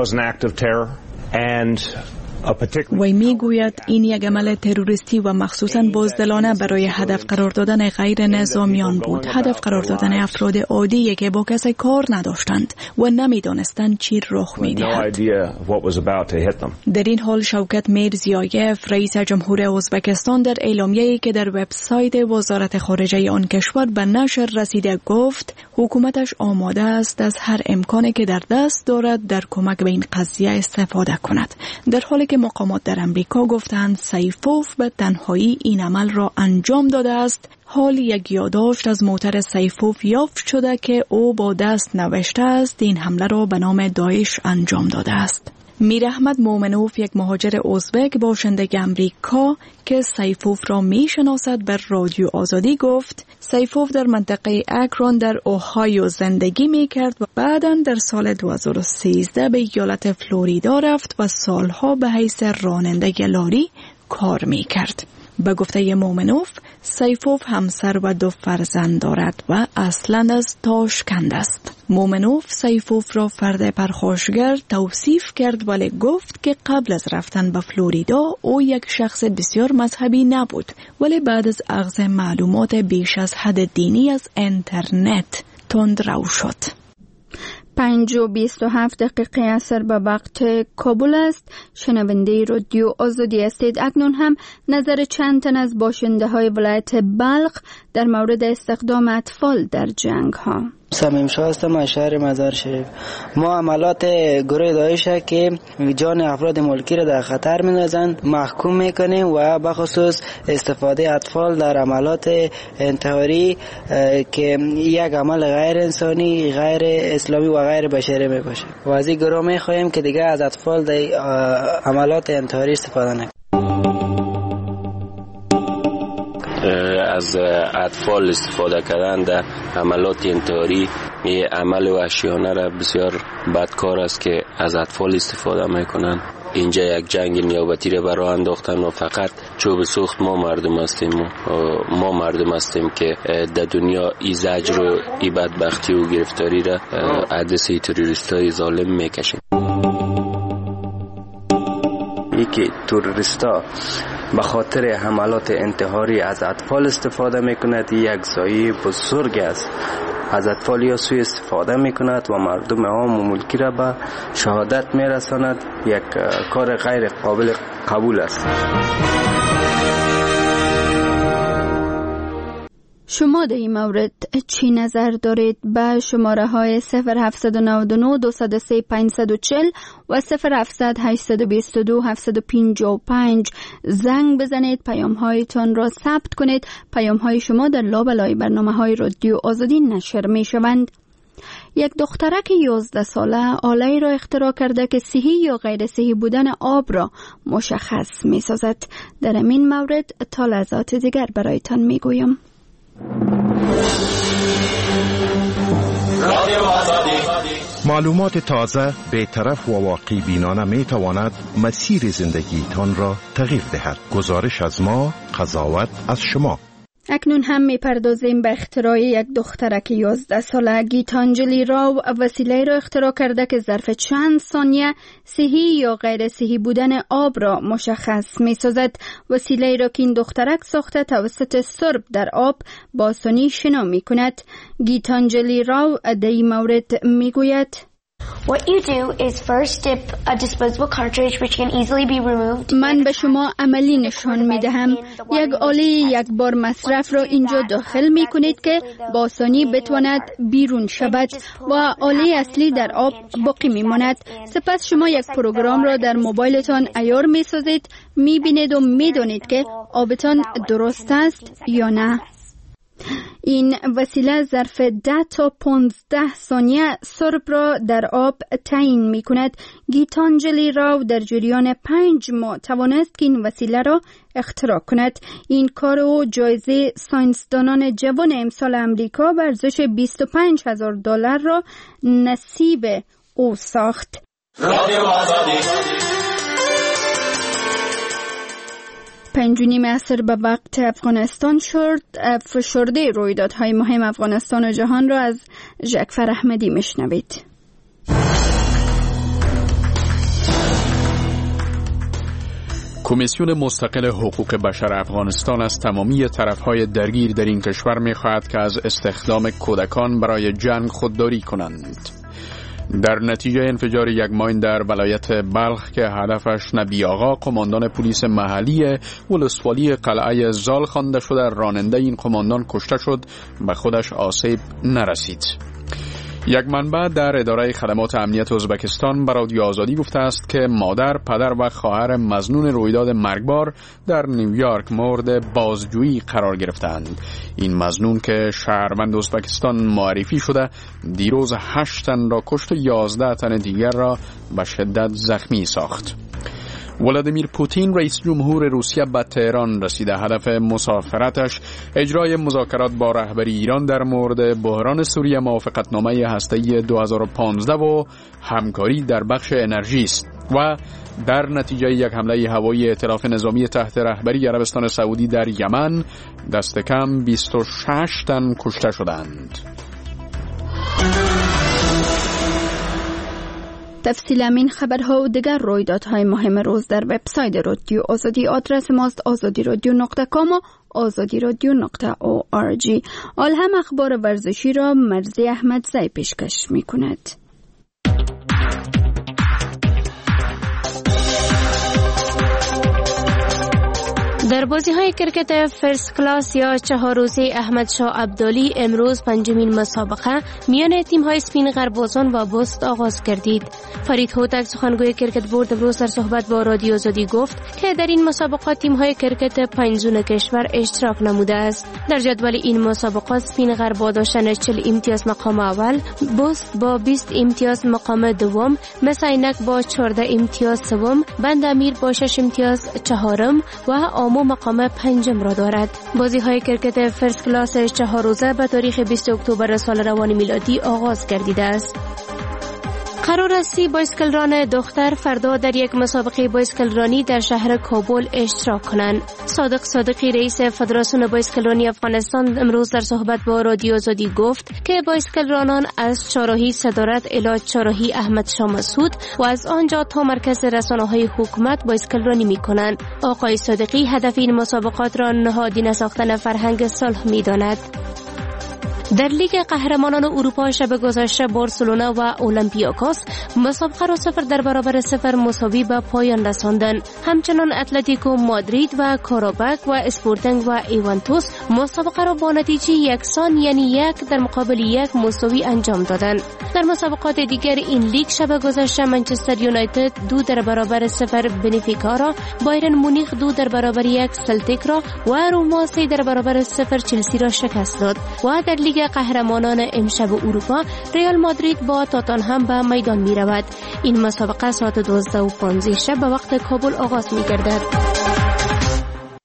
[SPEAKER 16] وی میگوید این یک عمل تروریستی و مخصوصاً بزدلانه برای هدف قرار دادن غیر نظامیان بود، هدف قرار دادن افراد عادی که با کسی کار نداشتند و نمیدانستند چی رخ میدهد. در این حال شوکت میرزیایف رئیس جمهور ازبکستان در اعلامیه‌ای که در وبسایت وزارت خارجه آن کشور به نشر رسیده گفت حکومتش آماده است از هر امکانی که در دست دارد در کمک به این قضیه استفاده کند. در حالی که مقامات در امریکا گفتند سیفوف به تنهایی این عمل را انجام داده است، حال یک یادداشت از موتر سیفوف یافت شده که او با دست نوشته است این حمله را به نام داعش انجام داده است. میر احمد مومنوف یک مهاجر ازبک باشنده امریکا که سیفوف را می شناسد بر رادیو آزادی گفت سیفوف در منطقه اکرون در اوهایو زندگی می کرد و بعداً در سال 2013 به ایالت فلوریدا رفت و سالها به حیث راننده لاری کار می کرد. به گفته مومنوف سیفوف همسر و 2 فرزند دارد و اصلاً از تاشکند است. مومنوف سیفوف را فرد پرخاشگر توصیف کرد ولی گفت که قبل از رفتن به فلوریدا او یک شخص بسیار مذهبی نبود ولی بعد از اخذ معلومات بیش از حد دینی از اینترنت تندرو شد.
[SPEAKER 1] 5:27 عصر به وقت کابل است. شنونده رادیو آزادی هستید. اکنون هم نظر چند تن از باشنده های ولایت بلخ در مورد استخدام اطفال در جنگ ها.
[SPEAKER 17] صمیم شاه هستم از شهر مزار شریف. ما عملات گروه داعش که جان افراد ملکی را در خطر می‌اندازند محکوم می‌کنیم و بخصوص استفاده اطفال در عملات انتحاری که یک عمل غیر انسانی، غیر اسلامی و غیر بشری میباشه و از این گروه می‌خواهیم که دیگه از اطفال در عملات انتحاری استفاده نکنند.
[SPEAKER 18] از اطفال استفاده کردن در عملات انتحاری یه عمل وحشیانه را بسیار بدکار است که از اطفال استفاده میکنن. اینجا یک جنگ نیابتی را برای انداختن و فقط چوب سوخت ما مردم هستیم که در دنیا ای زجر و ای بدبختی و گرفتاری را عدسه تروریستای ظالم میکشیم.
[SPEAKER 5] یکی تروریستا به خاطر حملات انتحاری از اطفال استفاده میکند، یک زایی بزرگ است. از اطفال یا سوء استفاده میکند و مردم عام و ملکی را به شهادت میرساند. یک کار غیر قابل قبول است.
[SPEAKER 1] شما در این مورد چی نظر دارید؟ به شماره های 0799 203 540 و 0700 822 755 زنگ بزنید. پیام هایتان را ثبت کنید. پیام های شما در لابلای برنامه های رادیو آزادی نشر می شوند. یک دخترک 11 ساله آله‌ای را اختراع کرده که صحی یا غیر صحی بودن آب را مشخص می سازد. در این مورد تا لحظات دیگر برایتان می گویم.
[SPEAKER 19] معلومات تازه، بی‌طرف و واقعی بینانه می تواند مسیر زندگیتان را تغییر دهد. گزارش از ما، قضاوت از شما.
[SPEAKER 1] اکنون هم میپردازیم به اختراع یک دخترک 11 ساله. گیتانجلی راو وسیله را اختراع کرده که ظرف چند ثانیه صحی یا غیر صحی بودن آب را مشخص می‌سازد. وسیله را که این دخترک ساخته توسط سرب در آب با آسانی شنا می‌کند. گیتانجلی راو در این مورد میگوید:
[SPEAKER 20] What you do is first dip a disposable cartridge which can easily be removed.
[SPEAKER 1] من به شما عملی نشان می دهم. یک آله یک بار مصرف را اینجا داخل می کنید که با آسانی بتواند بیرون شود و آله اصلی در آب باقی می ماند. سپس شما یک پروگرام را در موبایلتان عیار می سازید، می بینید و می دانید که آبتان درست است یا نه. این وسیله ظرف 10 تا 15 ثانیه سرب را در آب تعیین می کند. گیتانجلی راو در جریان 5 ماه توانست که این وسیله را اختراع کند. این کار او جایزه ساینسدانان جوان امسال امریکا به ارزش $25,000 را نصیب او ساخت. رادیو آزادی 5:30 عصر به وقت افغانستان شد. فشرده رویدادهای مهم افغانستان و جهان را از جعفر احمدی میشنوید.
[SPEAKER 2] کمیسیون مستقل حقوق بشر افغانستان از تمامی طرفهای درگیر در این کشور می‌خواهد که از استخدام کودکان برای جنگ خودداری کنند. در نتیجه انفجار یک ماین در ولایت بلخ که هدفش نبی آقا قماندان پلیس محلی ولسوالی قلعه زال خوانده شده، راننده این قماندان کشته شد، به خودش آسیب نرسید. یک منبع در اداره خدمات امنیت ازبکستان به رادیو آزادی گفته است که مادر، پدر و خواهر مظنون رویداد مرگبار در نیویورک مورد بازجویی قرار گرفتند. این مظنون که شهروند ازبکستان معرفی شده، دیروز 8 تن را کشت و 11 تن دیگر را به شدت زخمی ساخت. ولادیمیر پوتین رئیس جمهور روسیه به تهران رسیده. هدف مسافرتش اجرای مذاکرات با رهبری ایران در مورد بحران سوریه، موافقتنامه هسته‌ای 2015 و همکاری در بخش انرژی است و در نتیجه یک حمله هوایی ائتلاف نظامی تحت رهبری عربستان سعودی در یمن دست کم 26 تن کشته شدند.
[SPEAKER 1] تفصیل این خبرها و دیگر رویدادهای مهم روز در وبسایت رادیو آزادی. آدرس ماست azadiradio.com و azadiradio.org. آل هم اخبار ورزشی را مرزی احمدزی پیشکش می کند.
[SPEAKER 21] در بازی‌های کرکت فرست کلاس یا 4 روزه احمد شاه عبدالی امروز 5مین مسابقه میان تیم‌های اسپین غربازان و بست آغاز گردید. فرید هوتک سخنگوی کرکت بورد امروز در صحبت با رادیو آزادی گفت که در این مسابقات تیم‌های کرکت 5 زون کشور اشتراک نموده است. در جدول این مسابقات اسپین غربا داشتن 40 امتیاز مقام اول، بست با 20 امتیاز مقام دوم، مساینک با 14 امتیاز سوم، بند امیر با 6 امتیاز چهارم و مقام 5 را دارد. بازی‌های کرکت فرست کلاس 4 روزه به تاریخ 20 اکتبر سال روان میلادی آغاز گردیده است. قرار است 30 بایسکلران دختر فردا در یک مسابقه بایسکلرانی در شهر کابل اشتراک کنند. صادق صادقی رئیس فدراسیون بایسکلرانی افغانستان امروز در صحبت با رادیو آزادی گفت که بایسکلرانان از چهارراهی صدارت الی چهارراهی احمد شاه مسعود و از آنجا تا مرکز رسانه‌های حکومت بایسکلرانی می‌کنند. آقای صادقی هدف این مسابقات را نهادینه ساختن فرهنگ صلح می‌داند. در لیگ قهرمانان اروپا شب گذشته بارسلونا و اولمپیاکوس مسابقه را 0-0 مساوی به پایان رساندند. همچنان اتلتیکو مادرید و کاراباک و اسپورتنگ و ایوانتوس مسابقه را با نتیجه یکسان یعنی 1-1 مساوی انجام دادند. در مسابقات دیگر این لیگ شب گذشته منچستر یونایتد 2-0 بنفیکا را، بایرن مونیخ 2-1 سلتیک را و روما 3-0 چلسی را شکست داد. و در لیگ قهرمانان امشب اروپا ریال مادرید با تاتنهم به میدان می رود. این مسابقه ساعت 12:15 شب به وقت کابل آغاز می گردد.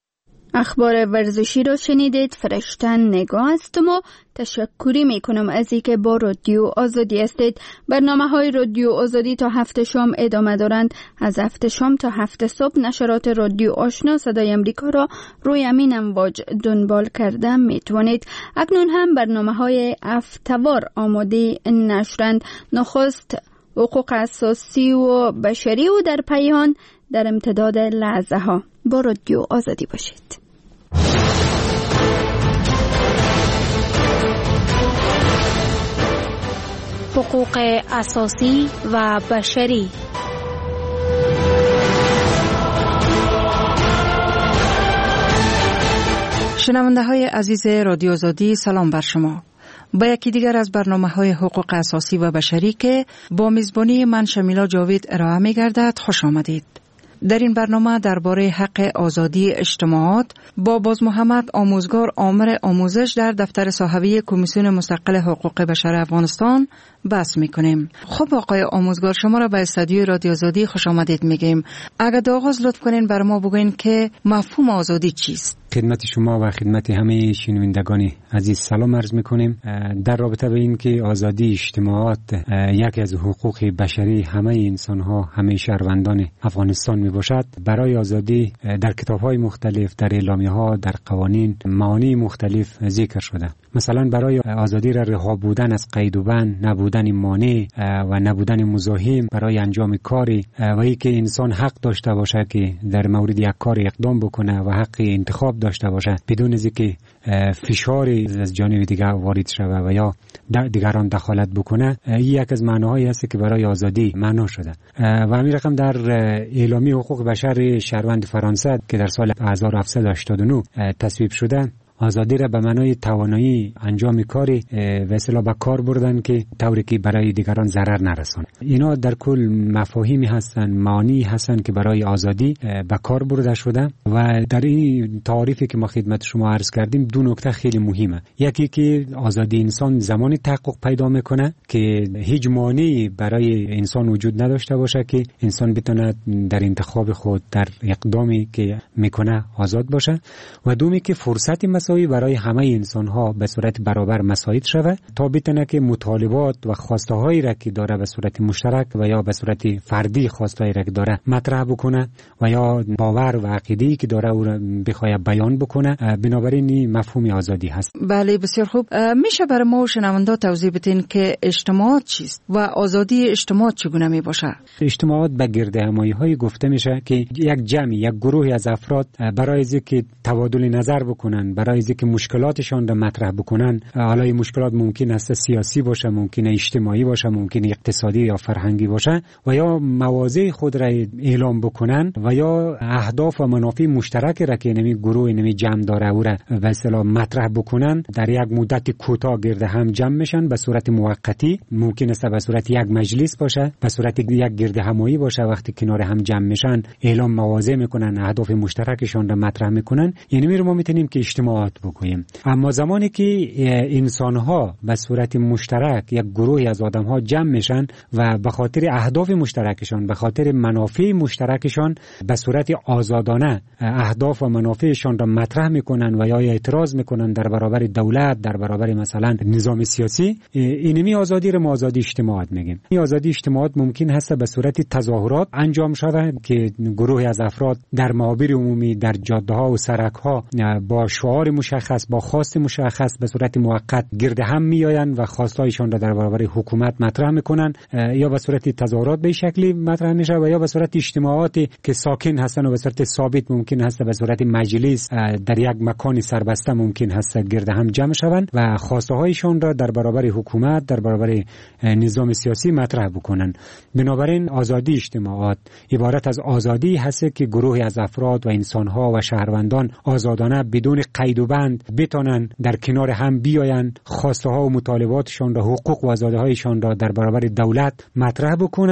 [SPEAKER 1] اخبار ورزشی را شنیدید. فرشتن نگاه هستم و تشکری میکنم از اینکه با رادیو آزادی هستید. برنامه‌های رادیو آزادی تا 7 شام ادامه دارند. از 7 شام تا 7 صبح نشرات رادیو آشنا صدای امریکا را روی همین امواج دنبال کرده میتوانید. اکنون هم برنامه‌های هفته‌وار آماده نشرند. نخست حقوق اساسی و بشری و در پایان در امتداد لحظه ها. با رادیو آزادی باشید.
[SPEAKER 21] حقوق اساسی و بشری.
[SPEAKER 6] شنونده های عزیز رادیو آزادی، سلام بر شما. با یکی دیگر از برنامه‌های حقوق اساسی و بشری که با میزبانی من شمیلا جاوید ارائه می‌گردد خوش آمدید. در این برنامه درباره حق آزادی اجتماعات با باز محمد آموزگار آمر آموزش در دفتر صاحبی کمیسیون مستقل حقوق بشر افغانستان بحث میکنیم. خب آقای آموزگار، شما را به استودیوی رادیو آزادی خوش آمدید میگیم. اگر در آغاز لطف کنین بر ما بگوین که مفهوم آزادی چیست؟
[SPEAKER 22] خدمت شما و خدمت همه شنوندگان عزیز سلام عرض میکنیم. در رابطه به این که آزادی اجتماعات یکی از حقوق بشری همه انسان ها، همه شهروندان افغانستان می باشد، برای آزادی در کتاب های مختلف، در اعلامیه ها، در قوانین معانی مختلف ذکر شده. مثلا برای آزادی رها بودن از قید و بند، نبودن مانع و نبودن مزاحم برای انجام کاری و اینکه انسان حق داشته باشه که در مورد یک کار اقدام بکنه و حق انتخاب داشته باشه بدون از اینکه فشاری از جانب دیگر وارد شود و یا دیگران دخالت بکنه. این یک از معناهایی است که برای آزادی معنا شده و همین رقم در اعلامیه حقوق بشر شهروند فرانسه که در سال 1789 تصویب شده، آزادی را به معنای توانایی انجام کاری و اصطلاح به کار بردن که طوری که برای دیگران ضرر نرسونه. اینا در کل مفاهیمی هستن، معانی هستن که برای آزادی به کار برده شده و در این تعریفی که ما خدمت شما عرض کردیم دو نکته خیلی مهمه. یکی که آزادی انسان زمانی تحقق پیدا میکنه که هیچ مانعی برای انسان وجود نداشته باشه که انسان بتونه در انتخاب خود، در اقدامی که میکنه آزاد باشه، و دومی که فرصتی برای همه انسان ها به صورت برابر مساعد شود تا بتونه که مطالبات و خواسته هایی را که داره به صورت مشترک و یا به صورت فردی خواسته هایی را که داره مطرح بکنه و یا باور و عقیده‌ای که داره او را بخواد بیان بکنه. بنابراین این مفهوم آزادی هست.
[SPEAKER 6] بله، بسیار خوب. میشه برای ما شنوندا توضیح بدین که اجتماعات چیست و آزادی اجتماعات چگونه می باشه؟
[SPEAKER 22] اجتماعات به گردهمایی های گفته میشه که یک جمعی، یک گروهی از افراد برای اینکه تبادل نظر بکنن، برای که مشکلاتشان را مطرح بکنن، حالا این مشکلات ممکن است سیاسی باشه، ممکن است اجتماعی باشه، ممکن است اقتصادی یا فرهنگی باشه، و یا مواضع خود را اعلام بکنن و یا اهداف و منافع مشترک را که نمی گروه نمی جمع داره او را به اصطلاح مطرح بکنن، در یک مدت کوتاه گرد هم جمع میشن به صورت موقتی. ممکن است به صورت یک مجلس باشه، به صورت یک گرد همایی باشه. وقتی کنار هم جمع میشن اعلام مواضع میکنن، اهداف مشترکشان را مطرح میکنن. یعنی ما میتونیم که اجتماعات بگوییم. اما زمانی که انسان‌ها به صورت مشترک، یک گروهی از آدم‌ها جمع میشن و به خاطر اهداف مشترکشان، به خاطر منافع مشترکشان به صورت آزادانه اهداف و منافعشان را مطرح میکنن و یا اعتراض میکنن در برابر دولت، در برابر مثلا نظام سیاسی، اینمی آزادی را ما آزادی اجتماعات میگیم. این آزادی اجتماعات ممکن هست به صورت تظاهرات انجام شود که گروهی از افراد در محاور عمومی، در جاده‌ها و سرک‌ها با شعار مشخص، با خواست مشخص به صورت موقت گرد هم میآیند و خواستایشان را در برابر حکومت مطرح میکنن، یا به صورت تظاهرات به شکلی مطرح میشه و یا به صورت اجتماعاتی که ساکن هستن و به صورت ثابت ممکن هست به صورت مجلس در یک مکان سربسته ممکن هست گرد هم جمع شوند و خواسته هایشان را در برابر حکومت، در برابر نظام سیاسی مطرح بکنن. بنابراین آزادی اجتماعات عبارت از آزادی هست که گروهی از افراد و انسان‌ها و شهروندان آزادانه بدون قید و بند بتونن در کنار هم بیاین، خواسته ها و مطالباتشان را، حقوق و آزادی هایشان را در برابر دولت مطرح بکنن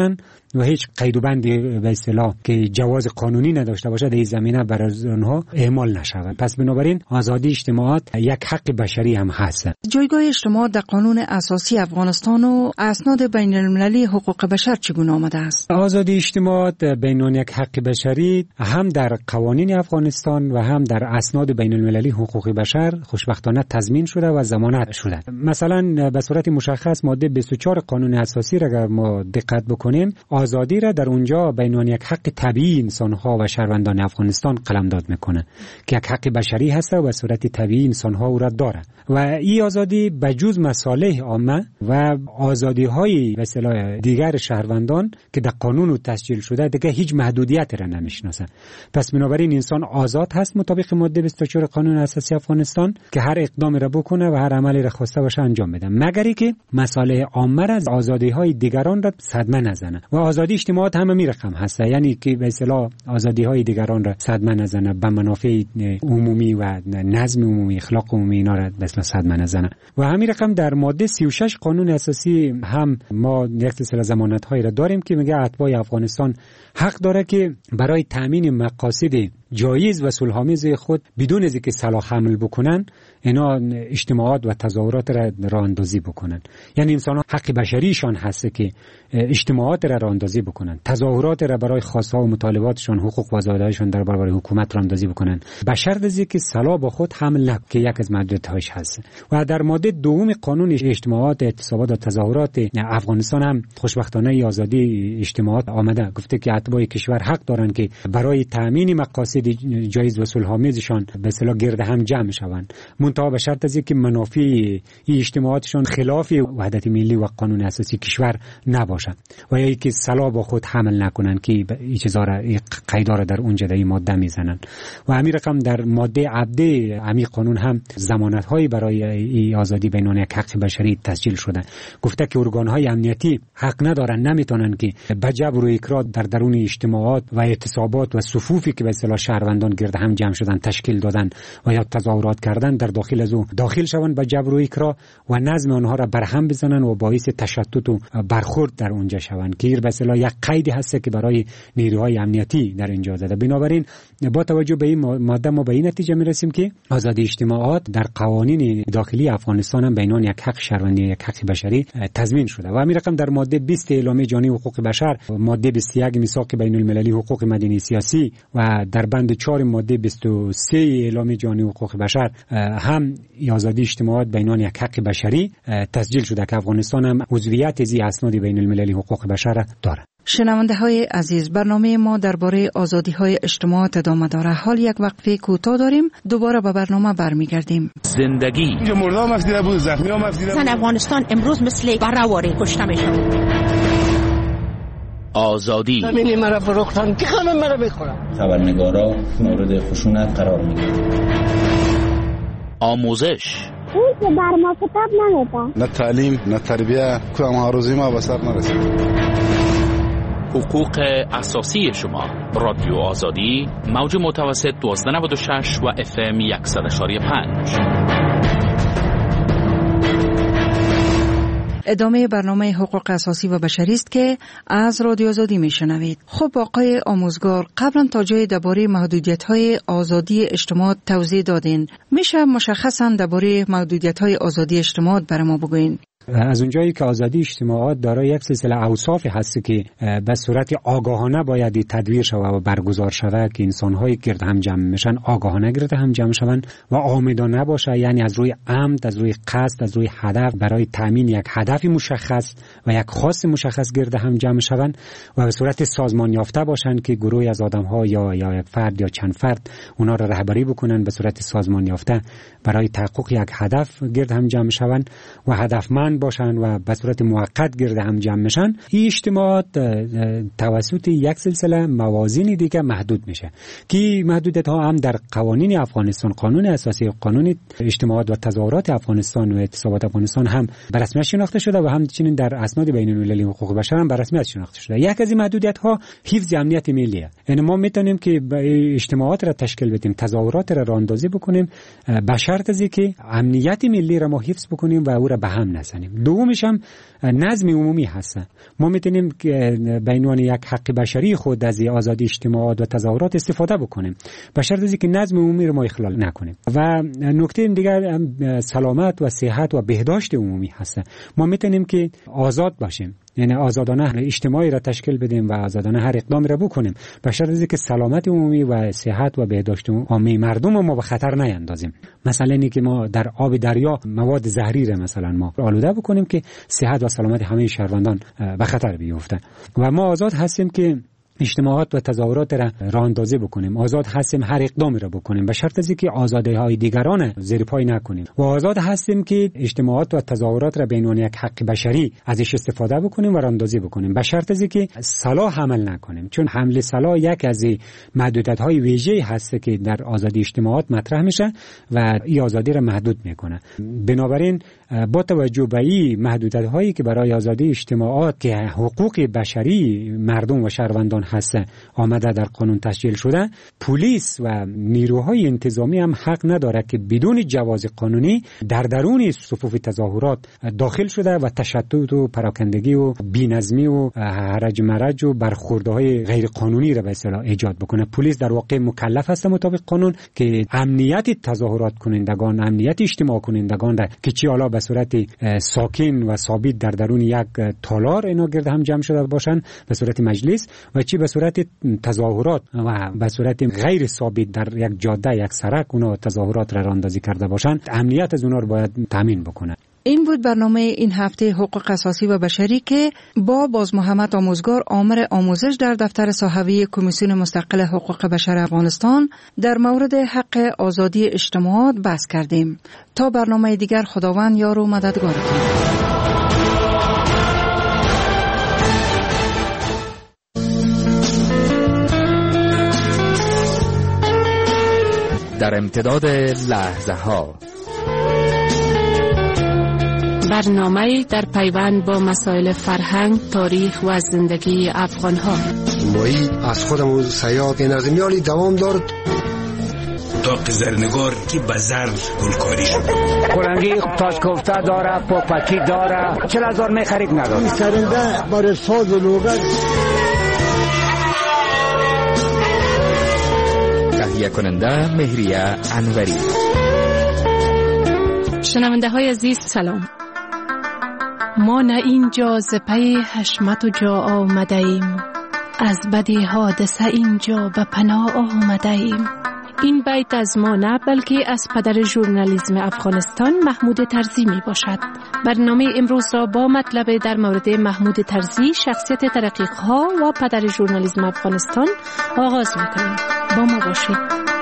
[SPEAKER 22] و هیچ قید و بندی به اصطلاح که جواز قانونی نداشته باشه در این زمینه برای آنها اعمال نشود. پس بنابراین آزادی اجتماعات یک حق بشری هم هست.
[SPEAKER 6] جایگاه اجتماعات در قانون اساسی افغانستان و اسناد بین المللی حقوق بشر چگونه آمده است؟
[SPEAKER 22] آزادی اجتماعات بین یک حق بشری هم در قوانین افغانستان و هم در اسناد بین المللی حقوق بشر خوشبختانه تضمین شده و ضمانت شده. مثلا به صورت مشخص ماده 24 قانون اساسی را اگر ما دقت بکنیم، آزادی را در اونجا بین یک حق طبیعی انسان‌ها و شهروندان افغانستان قلمداد میکنه که یک حق بشری هست و به صورت طبیعی انسان‌ها او را داره و این آزادی به جز مصالح عامه و آزادی‌های به اصطلاح دیگر شهروندان که در قانون تسجیل شده دیگه هیچ محدودیت را نمیشناسه. پس بنابراین انسان آزاد هست مطابق ماده 24 قانون اساسی افغانستان که هر اقدامی را بکنه و هر عملی را خواسته باشه انجام بده، مگری که مصالح عامه را آزادی‌های دیگران را صدمه نزنه. و آزادی اجتماعات هم همین رقم هست، یعنی که به اصطلاح آزادی‌های دیگران را صدمه نزنه، به منافع عمومی و نظم عمومی، اخلاق عمومی اینا را به اصطلاح صدمه نزنه. و همین رقم در ماده 36 قانون اساسی هم ما یک سلسله ضمانت‌هایی را داریم که میگه اتباع افغانستان حق داره که برای تامین مقاصد جایز و صلح‌آمیز خود بدون از اینکه سلاح حمل بکنن اینا اجتماعات و تظاهرات را راه اندازی بکنن. یعنی انسان‌ها حق بشریشان هست که اجتماعات را راه اندازی بکنن، تظاهرات را برای خواست‌ها و مطالباتشان، حقوق و آزادی‌هاشون در برابر حکومت راه اندازی بکنن، به شرط از اینکه سلاح با خود حمل نکنند که یک از محدودیت‌هاش هست. و در ماده دوم قانون اجتماعات، اعتصابات و تظاهرات افغانستان هم خوشبختانه آزادی اجتماعات آمده، گفته که اتباع کشور حق دارند که برای تامین مقاصد جایز و صلح‌آمیزشان به اصطلاح گرد هم جمع شوند، منتها به شرط از اینکه منافع این اجتماعاتشان خلاف وحدت ملی و قانون اساسی کشور نباشد و یا اینکه سلاح با خود حمل نکنند که این چیزا را قیدا را در اونجا در این ماده میزنند. و همین رقم در ماده عبده همین قانون هم ضمانت‌هایی برای این آزادی بین یک حق بشری تسجیل شده، گفته که ارگان‌های امنیتی حق ندارن، نمیتونن که به جبر و اکراه در درون اجتماعات و اعتصابات و صفوفی که به اصطلاح شهروندان گرد هم جمع شدن تشکیل دادن و یا تظاهرات کردن در داخل از او داخل شوند به جبر و اکراه و نظم آنها را برهم بزنن و باعث تشتت و برخورد در اونجا شوند که به اصطلاح یک قیدی هست که برای نیروهای امنیتی در اینجا زده. بنابراین با توجه به این ماده ما به این نتیجه میرسیم که آزادی اجتماعات در قوانین داخلی افغانستان هم بین یک حق شهروندی یک حق بشری تضمین شده. و همین رقم در ماده 20 اعلامیه جهانی حقوق بشر، ماده 21 میثاق بین المللی حقوق مدنی سیاسی و در بند 4 ماده 23 اعلامیه جهانی حقوق بشر هم آزادی اجتماعات بین یک حق بشری تسجیل شده که افغانستان هم عضویت از اسناد بین المللی حقوق بشر دارد.
[SPEAKER 6] شنونده های عزیز، برنامه ما درباره آزادی های اجتماعات ادامه داره. حال یک وقفه کوتاه داریم، دوباره به برنامه برمیگردیم.
[SPEAKER 10] زندگی
[SPEAKER 3] اینجا مردم مفدیده بود، زخمی ها مفدیده بود.
[SPEAKER 8] افغانستان امروز مثل براواری کشته میشه.
[SPEAKER 10] آزادی
[SPEAKER 3] همینی مرا فروختن که همه مرا بخورن.
[SPEAKER 23] خبرنگارا مورد خشونت قرار میگیرن.
[SPEAKER 10] آموزش
[SPEAKER 24] اون که بر ما کتاب نمیده،
[SPEAKER 3] نه تعلیم نه تربیه، کدام هاروزی ما به سر نرسید.
[SPEAKER 10] حقوق اساسی شما. رادیو آزادی، موج متوسط 1296 و FM 100.5.
[SPEAKER 6] ادامه برنامه حقوق اساسی و بشری است که از رادیو آزادی میشنوید. خب آقای آموزگار، قبلا تا جای درباره محدودیت‌های آزادی اجتماعات توضیح دادین، میشه مشخصاً درباره محدودیت‌های آزادی اجتماعات برای ما بگوین؟
[SPEAKER 22] از اونجایی که آزادی اجتماعات دارای یک سلسله اوصافی هست که به صورت آگاهانه باید تدویر شود و برگزار شود که انسان‌های گرد هم جمع میشن آگاهانه گرد هم جمع شوند و عامدانه باشه، یعنی از روی عمد، از روی قصد، از روی هدف برای تامین یک هدف مشخص و یک خواست مشخص گرد هم جمع شوند و به صورت سازمان یافته باشند که گروهی از آدم‌ها یا یک فرد یا چند فرد اونا را رهبری بکنن به صورت سازمان یافته برای تحقق یک هدف گرد هم جمع شوند و هدفمند باشن و به صورت موقت گرد هم جمع میشن. این اجتماعات توسط یک سلسله موازین دیگه محدود میشه که محدودیت ها هم در قوانین افغانستان، قانون اساسی، قانون اجتماعات و تظاهرات افغانستان و اعتصابات افغانستان هم به رسمیت شناخته شده و همچنین در اسناد بین المللی حقوق بشر هم به رسمیت شناخته شده. یک از این محدودیت ها حفظ امنیت ملیه. یعنی ما میتونیم که اجتماعات را تشکیل بدیم، تظاهرات را راه اندازی بکنیم به شرط از اینکه امنیت ملی را ما حفظ بکنیم و او را به هم نزنیم. نکنیم. دومش هم نظم عمومی هست. ما میتونیم به عنوان یک حق بشری خود از آزادی اجتماعات و تظاهرات استفاده بکنیم به شرط از اینکه نظم عمومی رو ما اخلال نکنیم. و نکته دیگر سلامت و صحت و بهداشت عمومی هست. ما میتونیم که آزاد باشیم، یعنی آزادانه اجتماعی را تشکیل بدیم و آزادانه هر اقدامی را بکنیم به شرط از اینکه سلامت عمومی و صحت و بهداشت عمومی مردم ما به خطر نیندازیم. مثلا اینکه ما در آب دریا مواد زهری را مثلا ما آلوده بکنیم که صحت و سلامت همه شهروندان به خطر بیفته. و ما آزاد هستیم که اجتماعات و تظاهرات را راه اندازی بکنیم، آزاد هستیم هر اقدامی را بکنیم به شرط از اینکه آزادی‌های دیگران زیر پای نکنیم و آزاد هستیم که اجتماعات و تظاهرات را به عنوان یک حق بشری ازش استفاده بکنیم و راه اندازی بکنیم به شرط از اینکه سلاح عمل نکنیم، چون حمل سلاح یک از محدودیت‌های ویژه‌ای هست که در آزادی اجتماعات مطرح میشه و این آزادی را محدود میکنه. بنابراین با توجه به این محدودیت‌هایی که برای آزادی اجتماعات که حقوق بشری مردم و شهروندان هست آمده در قانون تسجیل شده، پلیس و نیروهای انتظامی هم حق نداره که بدون جواز قانونی در درون صفوف تظاهرات داخل شده و تشدد و پراکندگی و بی‌نظمی و هرج مرج و برخوردهای غیر قانونی را به اصطلاح ایجاد بکنه. پلیس در واقع مکلف است مطابق قانون که امنیت تظاهرات کنندگان، امنیت اجتماع کنندگان را که چی حالا به صورت ساکن و ثابت در درون یک تالار اینا گرد هم جمع شده باشن به صورت مجلس و چی به صورت تظاهرات و به صورت غیر ثابت در یک جاده یک سرک اونا تظاهرات را راندازی کرده باشند، امنیت از اونا رو باید تامین بکنه.
[SPEAKER 6] این بود برنامه این هفته حقوق اساسی و بشری که با باز محمد آموزگار آمر آموزش در دفتر صحوی کمیسیون مستقل حقوق بشر افغانستان در مورد حق آزادی اجتماعات بحث کردیم. تا برنامه دیگر خداوند یار و مددگارتون.
[SPEAKER 4] در امتداد لحظه ها
[SPEAKER 21] برنامه در پیوند با مسائل فرهنگ، تاریخ و زندگی افغان ها.
[SPEAKER 7] مایی از خودمون سیاد نظمیالی دوام دارد
[SPEAKER 9] داق زرنگار که بزر گلکاری شد.
[SPEAKER 12] کلنگی تاش کوفته داره، پاپکی داره، 40,000 می خرید نداره.
[SPEAKER 7] این سرنده برای ساز و لوگت.
[SPEAKER 4] تهیه کننده مهریه انوری.
[SPEAKER 21] شنونده های عزیز سلام. ما نه اینجا ز پی حشمت و جا آمده ایم، از بدی حادثه اینجا به پناه آمده ایم. این بیت از ما نه بلکه از پدر ژورنالیسم افغانستان محمود طرزی می باشد. برنامه امروز را با مطلب در مورد محمود طرزی، شخصیت تحقیق‌ها و پدر ژورنالیسم افغانستان آغاز می کنیم. با ما باشید.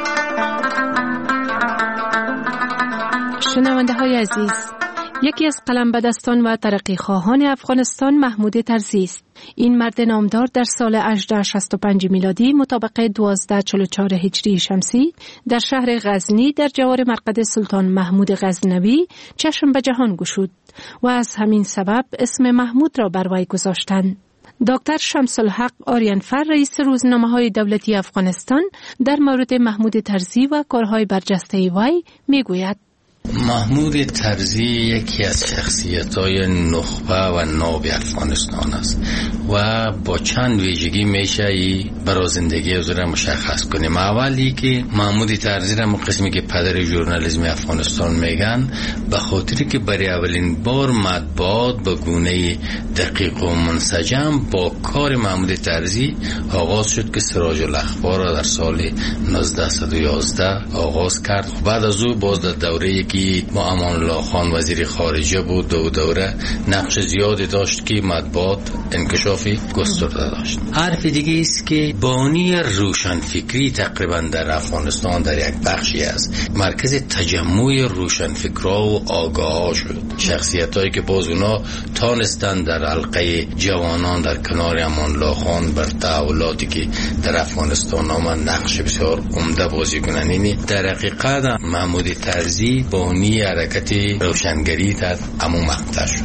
[SPEAKER 21] شنونده های عزیز، یکی از قلمبدستان و ترقیخواهان افغانستان محمود طرزی است. این مرد نامدار در سال 1865 میلادی مطابق 1244 هجری شمسی در شهر غزنی در جوار مرقد سلطان محمود غزنوی چشم به جهان گشود و از همین سبب اسم محمود را بر وی گذاشتند. دکتر شمس الحق آریانفر رئیس روزنامه‌های دولتی افغانستان در مورد محمود طرزی و کارهای برجسته وی میگوید:
[SPEAKER 25] محمود طرزی یکی از شخصیت‌های نخبه و ناب افغانستان است و با چند ویژگی میشه برای زندگی او را مشخص کنیم. اولی که محمود طرزی را قسمی که پدر ژورنالیسم افغانستان میگن، به خاطری که برای اولین بار مطبوعات به گونه دقیق و منسجم با کار محمود طرزی آغاز شد که سراج الاخبار را در سال 1911 آغاز کرد. بعد از او باز در دوره‌ای که با امان الله خان وزیر خارجه بود دو دوره نقش زیادی داشت که مطبوعات انکشافی گسترده داشت. حرف دیگه است که بانی روشنفکری تقریبا در افغانستان در یک بخشی است مرکز تجمع روشنفکرها و آگاها شد. شخصیتایی که باز اونا تانستن در حلقه جوانان در کنار امان الله خان بر تحولاتی که در افغانستان آمد نقش بسیار عمده بازی کنن. اینی در حقیقت محمود طرزی بانی حرکت روشنگری در عموم مقطع شد.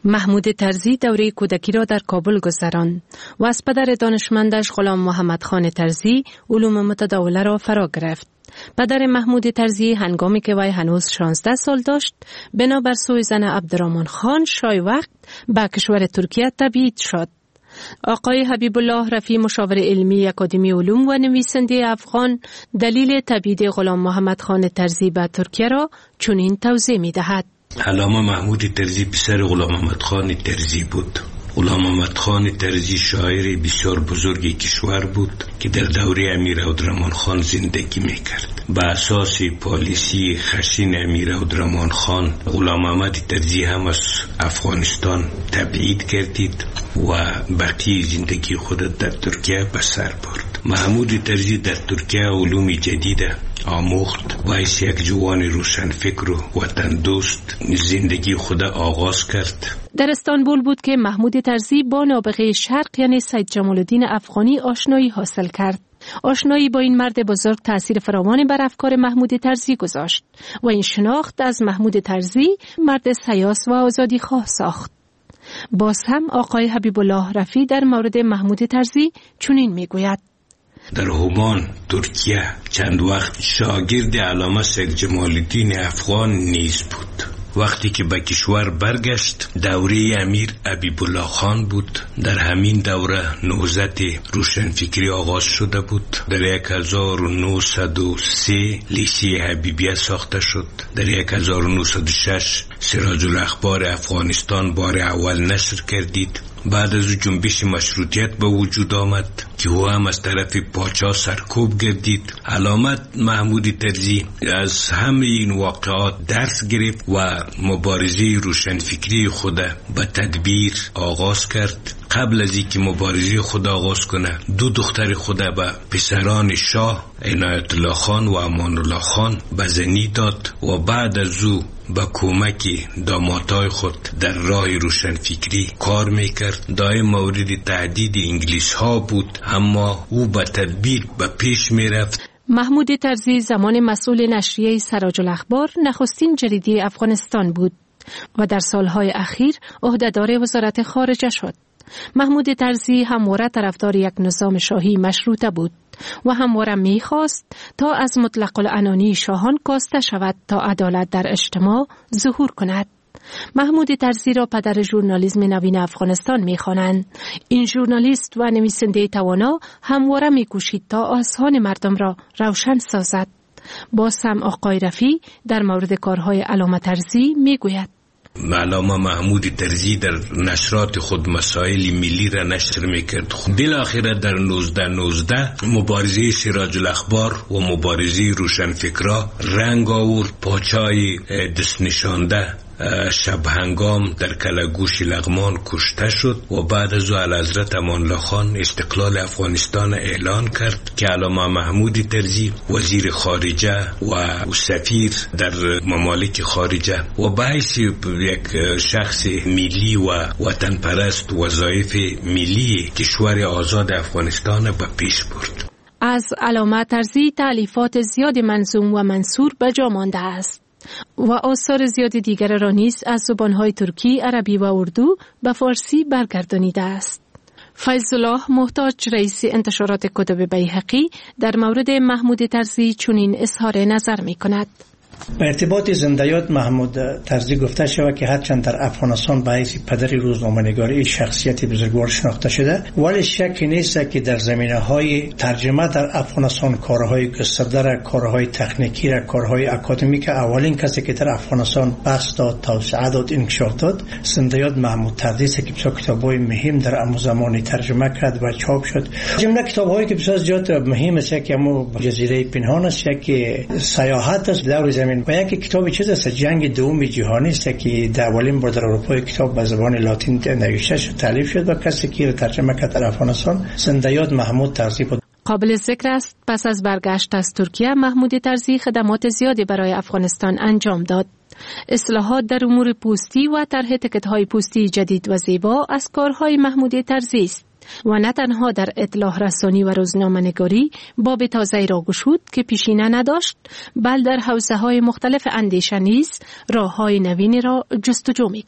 [SPEAKER 21] محمود ترزی دوره کودکی را در کابل گذراند و از پدر دانشمندش غلام محمد خان ترزی علوم متداوله را فرا گرفت. پدر محمود ترزی هنگامی که وی هنوز 16 سال داشت، بنابر سوی زن عبدالرحمن خان شای وقت به کشور ترکیه تبعید شد. آقای حبیب الله رفیع، مشاور علمی اکادمی علوم و نویسنده افغان، دلیل تبعید غلام محمد خان ترزی به ترکیه را چنین توضیح می دهد.
[SPEAKER 9] علامه محمود ترزی پسر غلام محمد خان ترزی بود. غلام محمد خان ترزی شاعر بسیار بزرگ کشور بود که در دوره امیر عبدالرحمن خان زندگی میکرد. با اساس پالیسی خشن امیر عبدالرحمن خان، غلام محمد ترزی هم از افغانستان تبعید کردید و بقیه زندگی خود در ترکیه به سر برد. محمود ترزی در ترکیه علوم جدید آموخت و از یک جوان روشن فکر و وطن دوست زندگی خود آغاز کرد.
[SPEAKER 21] در استانبول بود که محمود ترزی با نابغه شرق یعنی سید جمال الدین افغانی آشنایی حاصل کرد. آشنایی با این مرد بزرگ تأثیر فراوانی بر افکار محمود ترزی گذاشت و این شناخت از محمود ترزی مرد سیاس و آزادی خواه ساخت. باز هم آقای حبیب الله رفیع در مورد محمود ترزی چنین میگوید:
[SPEAKER 9] در همان ترکیه چند وقت شاگرد علامه سید جمال الدین افغان نیز بود. وقتی که به کشور برگشت دوره امیر حبیب الله خان بود. در همین دوره نهضت روشنفکری آغاز شده بود. در 1903 لیسه حبیبیه ساخته شد. در 1906 سراج الاخبار افغانستان بار اول نشر کردید. بعد از جنبش مشروطیت به وجود آمد که او هم از طرف پاچا سرکوب گردید. علامت محمود ترزی از همه این واقعات درس گرفت و مبارزه روشنفکری خود به تدبیر آغاز کرد. قبل از اینکه مبارزه خود آغاز کنه، دو دختر خود به پسران شاه عنایت الله خان و امان الله خان بزنی داد و بعد از او با کمک دامادای خود در راه روشنفکری کار میکرد. دائم مورد تهدید انگلیس ها بود، اما او با تدبیر به پیش میرفت.
[SPEAKER 21] محمود ترزی زمان مسئول نشریه سراج الاخبار نخستین جریده افغانستان بود و در سالهای اخیر عهدهدار وزارت خارجه شد. محمود ترزی همواره طرفدار یک نظام شاهی مشروطه بود و همواره می‌خواست تا از مطلق العنانی شاهان کاسته شود تا عدالت در اجتماع ظهور کند. محمود ترزی را پدر ژورنالیسم نوین افغانستان می‌خوانند. این ژورنالیست و نویسنده توانا همواره می‌کوشید تا اذهان مردم را روشن سازد. باز هم آقای رفیع در مورد کارهای علامه ترزی می‌گوید:
[SPEAKER 9] علامه محمود ترزی در نشرات خود مسائل ملی را نشر میکرد. بالاخره در 1919 مبارزه سراج الاخبار و مبارزه روشنفکرا رنگ آورد. پاچای دست نشانده شب هنگام در کلاگوش لغمان کشته شد و بعد از او اعلیحضرت امان الله خان استقلال افغانستان اعلان کرد که علامه محمود ترزی وزیر خارجه و سفیر در ممالک خارجه و به حیث یک شخص ملی و وطن پرست وظایف ملی کشور آزاد افغانستان به پیش برد.
[SPEAKER 21] از علامه ترزی تألیفات زیاد منظوم و منثور به جا مانده است و آثار زیاد دیگر را نیز از زبانهای ترکی، عربی و اردو به فارسی برگردانیده است. فیض الله محتاج، رئیس انتشارات کتب بیهقی، در مورد محمود ترزی چنین اظهار نظر می کند:
[SPEAKER 11] به ارتباط زندیات محمود ترزی گفته شود که هرچند در افغانستان به حیث پدر روزنامه‌نگاری شخصیت بزرگوار شناخته شده، ولی شکی نیست که در زمینه‌های ترجمه در افغانستان کارهای گسترده، کارهای تکنیکی را، کارهای اکادمیک، اولین کسی که در افغانستان بحث داد، توسعه داد، انکشاف داد، زندیات محمود ترزی است که بسیار کتاب‌های مهم در آن زمانی ترجمه کرد و چاپ شد. جمله کتاب‌هایی که بسیار زیاد مهم است که جزیره پنهان است، که سیاحت است دور زمین، و یک کتاب چیز است جنگ دوم جهانی است که در اولین بار در اروپا کتاب به زبان لاتین نوشته شد، تالیف شد و کسی که ترجمه کرد در افغانستان زندیات محمود ترزی بود.
[SPEAKER 21] قابل ذکر است پس از برگشت از ترکیه محمود ترزی خدمات زیادی برای افغانستان انجام داد. اصلاحات در امور پوستی و طرح تکت‌های پوستی جدید و زیبا از کارهای محمود ترزی است و نه تنها در اطلاع رسانی و روزنامه‌نگاری باب تازه‌ای را گشود که پیشینه نداشت، بل در حوزه‌های مختلف اندیشه نیز راه‌های نوینی را جستجو می‌کرد.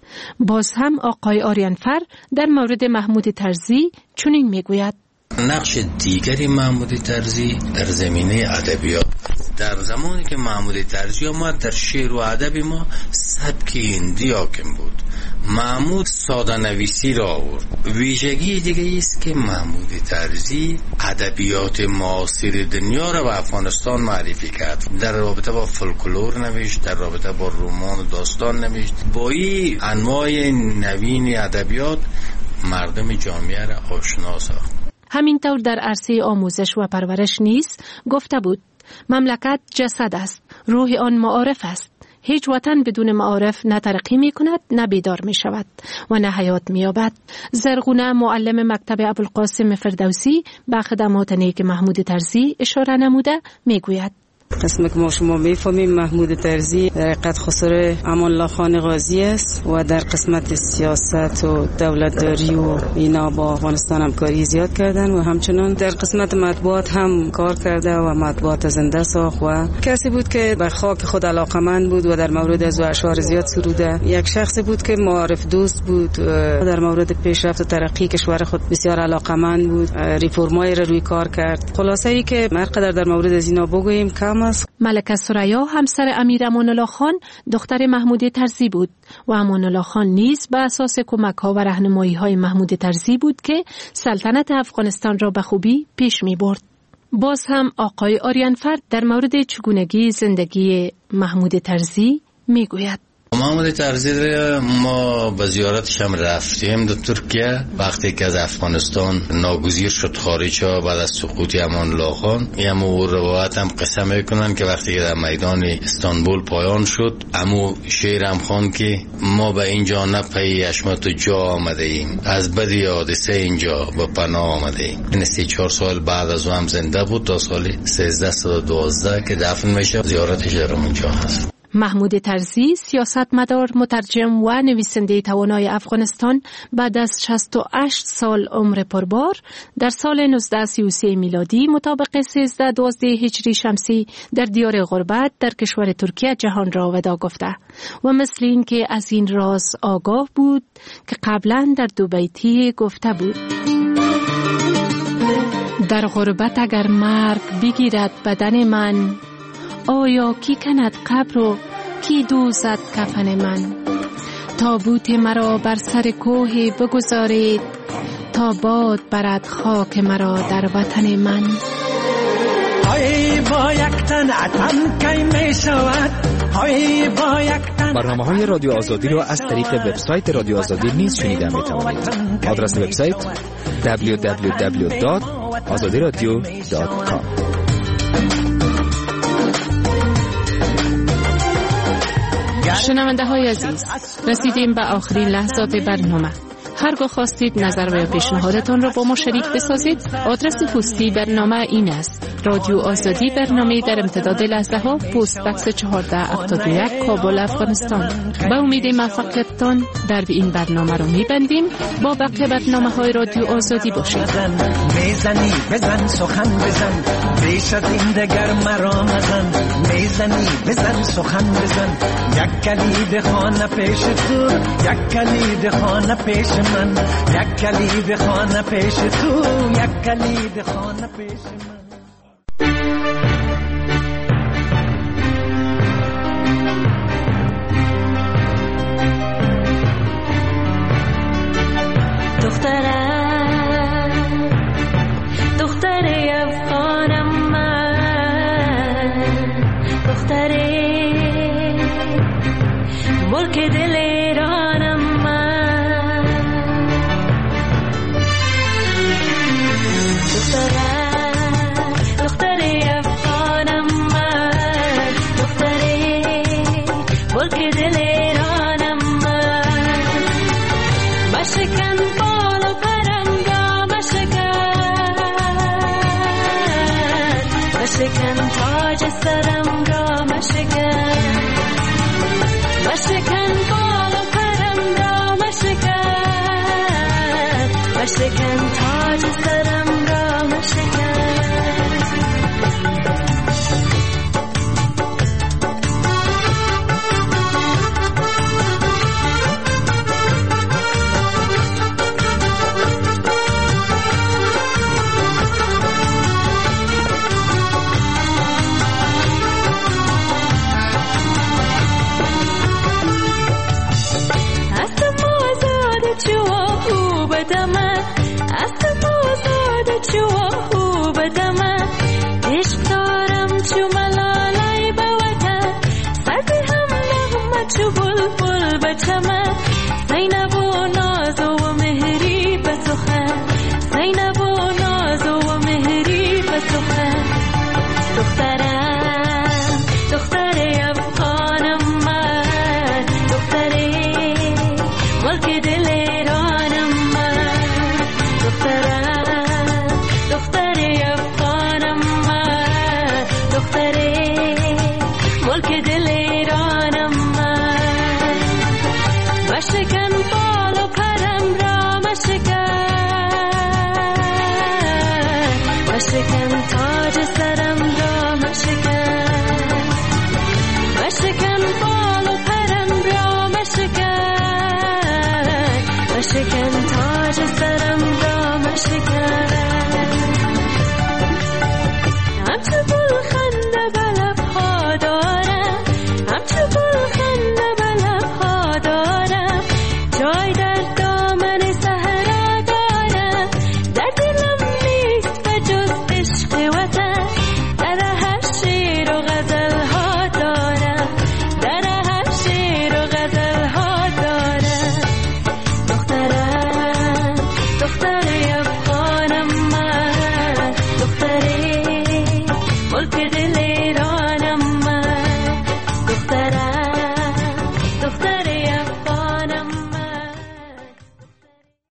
[SPEAKER 21] باز هم آقای آریانفر در مورد محمود طرزی چنین میگوید:
[SPEAKER 25] نقش دیگری محمود طرزی در زمینه ادبیات، در زمانی که محمود طرزی آمد در شعر و ادب ما سبک هندی حاکم بود. محمود ساده نویسی را آورد. ویژگی دیگه است که محمود طرزی ادبیات معاصر دنیا را به افغانستان معرفی کرد. در رابطه با فولکلور نوشت، در رابطه با رمان و داستان نوشت. با این انواع نوین ادبیات مردم جامعه را آشنا ساخت.
[SPEAKER 21] همینطور در عرصه آموزش و پرورش نیز گفته بود: مملکت جسد است، روح آن معارف است. هیچ وطن بدون معارف نه ترقی می کند، نه بیدار می شود و نه حیات می یابد. زرغونه معلم مکتب ابوالقاسم فردوسی به خدمات نیک محمود طرزی اشاره نموده می گوید:
[SPEAKER 13] قسم که ما شما میفهمیم محمود طرزی در حقیقت خسر امان الله خان غازی است و در قسمت سیاست و دولتداری و اینا با افغانستان همکاری زیاد کردن و همچنان در قسمت مطبوعات هم کار کرده و مطبوعات زنده ساخت و کسی بود که به خاک خود علاقمند بود و در مورد از اشعار زیاد سروده. یک شخصی بود که معارف دوست بود، در مورد پیشرفت و ترقی کشور خود بسیار علاقمند بود، ریفرمای را روی کار کرد. خلاصه ای که مرقدر در مورد از اینا بگوییم کم.
[SPEAKER 21] ملکه ثریا همسر امیر امان الله خان دختر محمود طرزی بود و امان الله خان نیز به اساس کمک‌ها و راهنمایی‌های محمود طرزی بود که سلطنت افغانستان را به خوبی پیش می‌برد. باز هم آقای آریانفر در مورد چگونگی زندگی محمود طرزی می‌گوید:
[SPEAKER 25] محمود طرزی ما به زیارتش هم رفتیم در ترکیه. وقتی که از افغانستان ناگزیر شد خارج ها بعد از سقوط امان الله خان، امو روایت هم قصه میکنن که وقتی که در میدان استانبول پایان شد، امو شعر هم خوان که ما به اینجا نه پی اشمت جا آمده ایم، از بدی حادثه اینجا به پناه آمده ایم. این 3-4 سال بعد از او هم زنده بود تا سال 1312 که دفن میشه. زیارتش در اونجا هست.
[SPEAKER 21] محمود طرزی سیاستمدار، مترجم و نویسنده توانای افغانستان بعد از 68 سال عمر پربار در سال 1933 میلادی مطابق 13/12 هجری شمسی در دیار غربت در کشور ترکیه جهان را وداع گفته و مثل این که از این راز آگاه بود که قبلا در دو بیتی گفته بود: در غربت اگر مرگ بگیرد بدن من، آیا کی کند قبر و کی دوزد کفن من؟ تابوت مرا بر سر کوه بگذارید تا باد برد خاک مرا در وطن من.
[SPEAKER 4] برنامه‌های رادیو آزادی را از طریق وبسایت رادیو آزادی نیز شنیده می‌توانید. آدرس وبسایت www.azadiradio.com.
[SPEAKER 21] شنونده های عزیز، رسیدیم به آخرین لحظات برنامه. هرگاه خواستید نظر و پیشنهادتان را با ما شریک بسازید، آدرس پستی برنامه این است: رادیو آزادی، برنامه در امتداد لحظه ها، پست بکس 1471 کابل، افغانستان. به امید موفقیتتان در این برنامه را میبندیم. با بقیه برنامه های رادیو آزادی باشید.
[SPEAKER 14] میزنی بزن سخن بزن، بیش از این دگر مرا مزن. میزنی بزن سخن بزن، یک کلید خانه پیش تو، یک کلید خانه پیش من، یک کلید خانه پیش تو، یک کلید خانه پیش من.
[SPEAKER 15] دختر افغانم من، دختر ملک دل ایرانم من، دختر افغانم من، دختر ملک دل ایرانم من. مشکن بال و پرم را مشکن تاج سرم را مشکن بال و پرم را مشکن تاج سرم را مشکن. چوه بدمه از آزاد چوه بدمه عشق دارم چو ملالای بوته صد هم نغمه چو بلبل بچمه زینب و ناز و مهری بسخه زینب و ناز و مهری بسخه دخترم دختر افغانم من دختر ملک دل ایرانم من دخترم دختر افغانم من دختر ملک دل ایرانم من مشکن بال و پرم را مشکن تا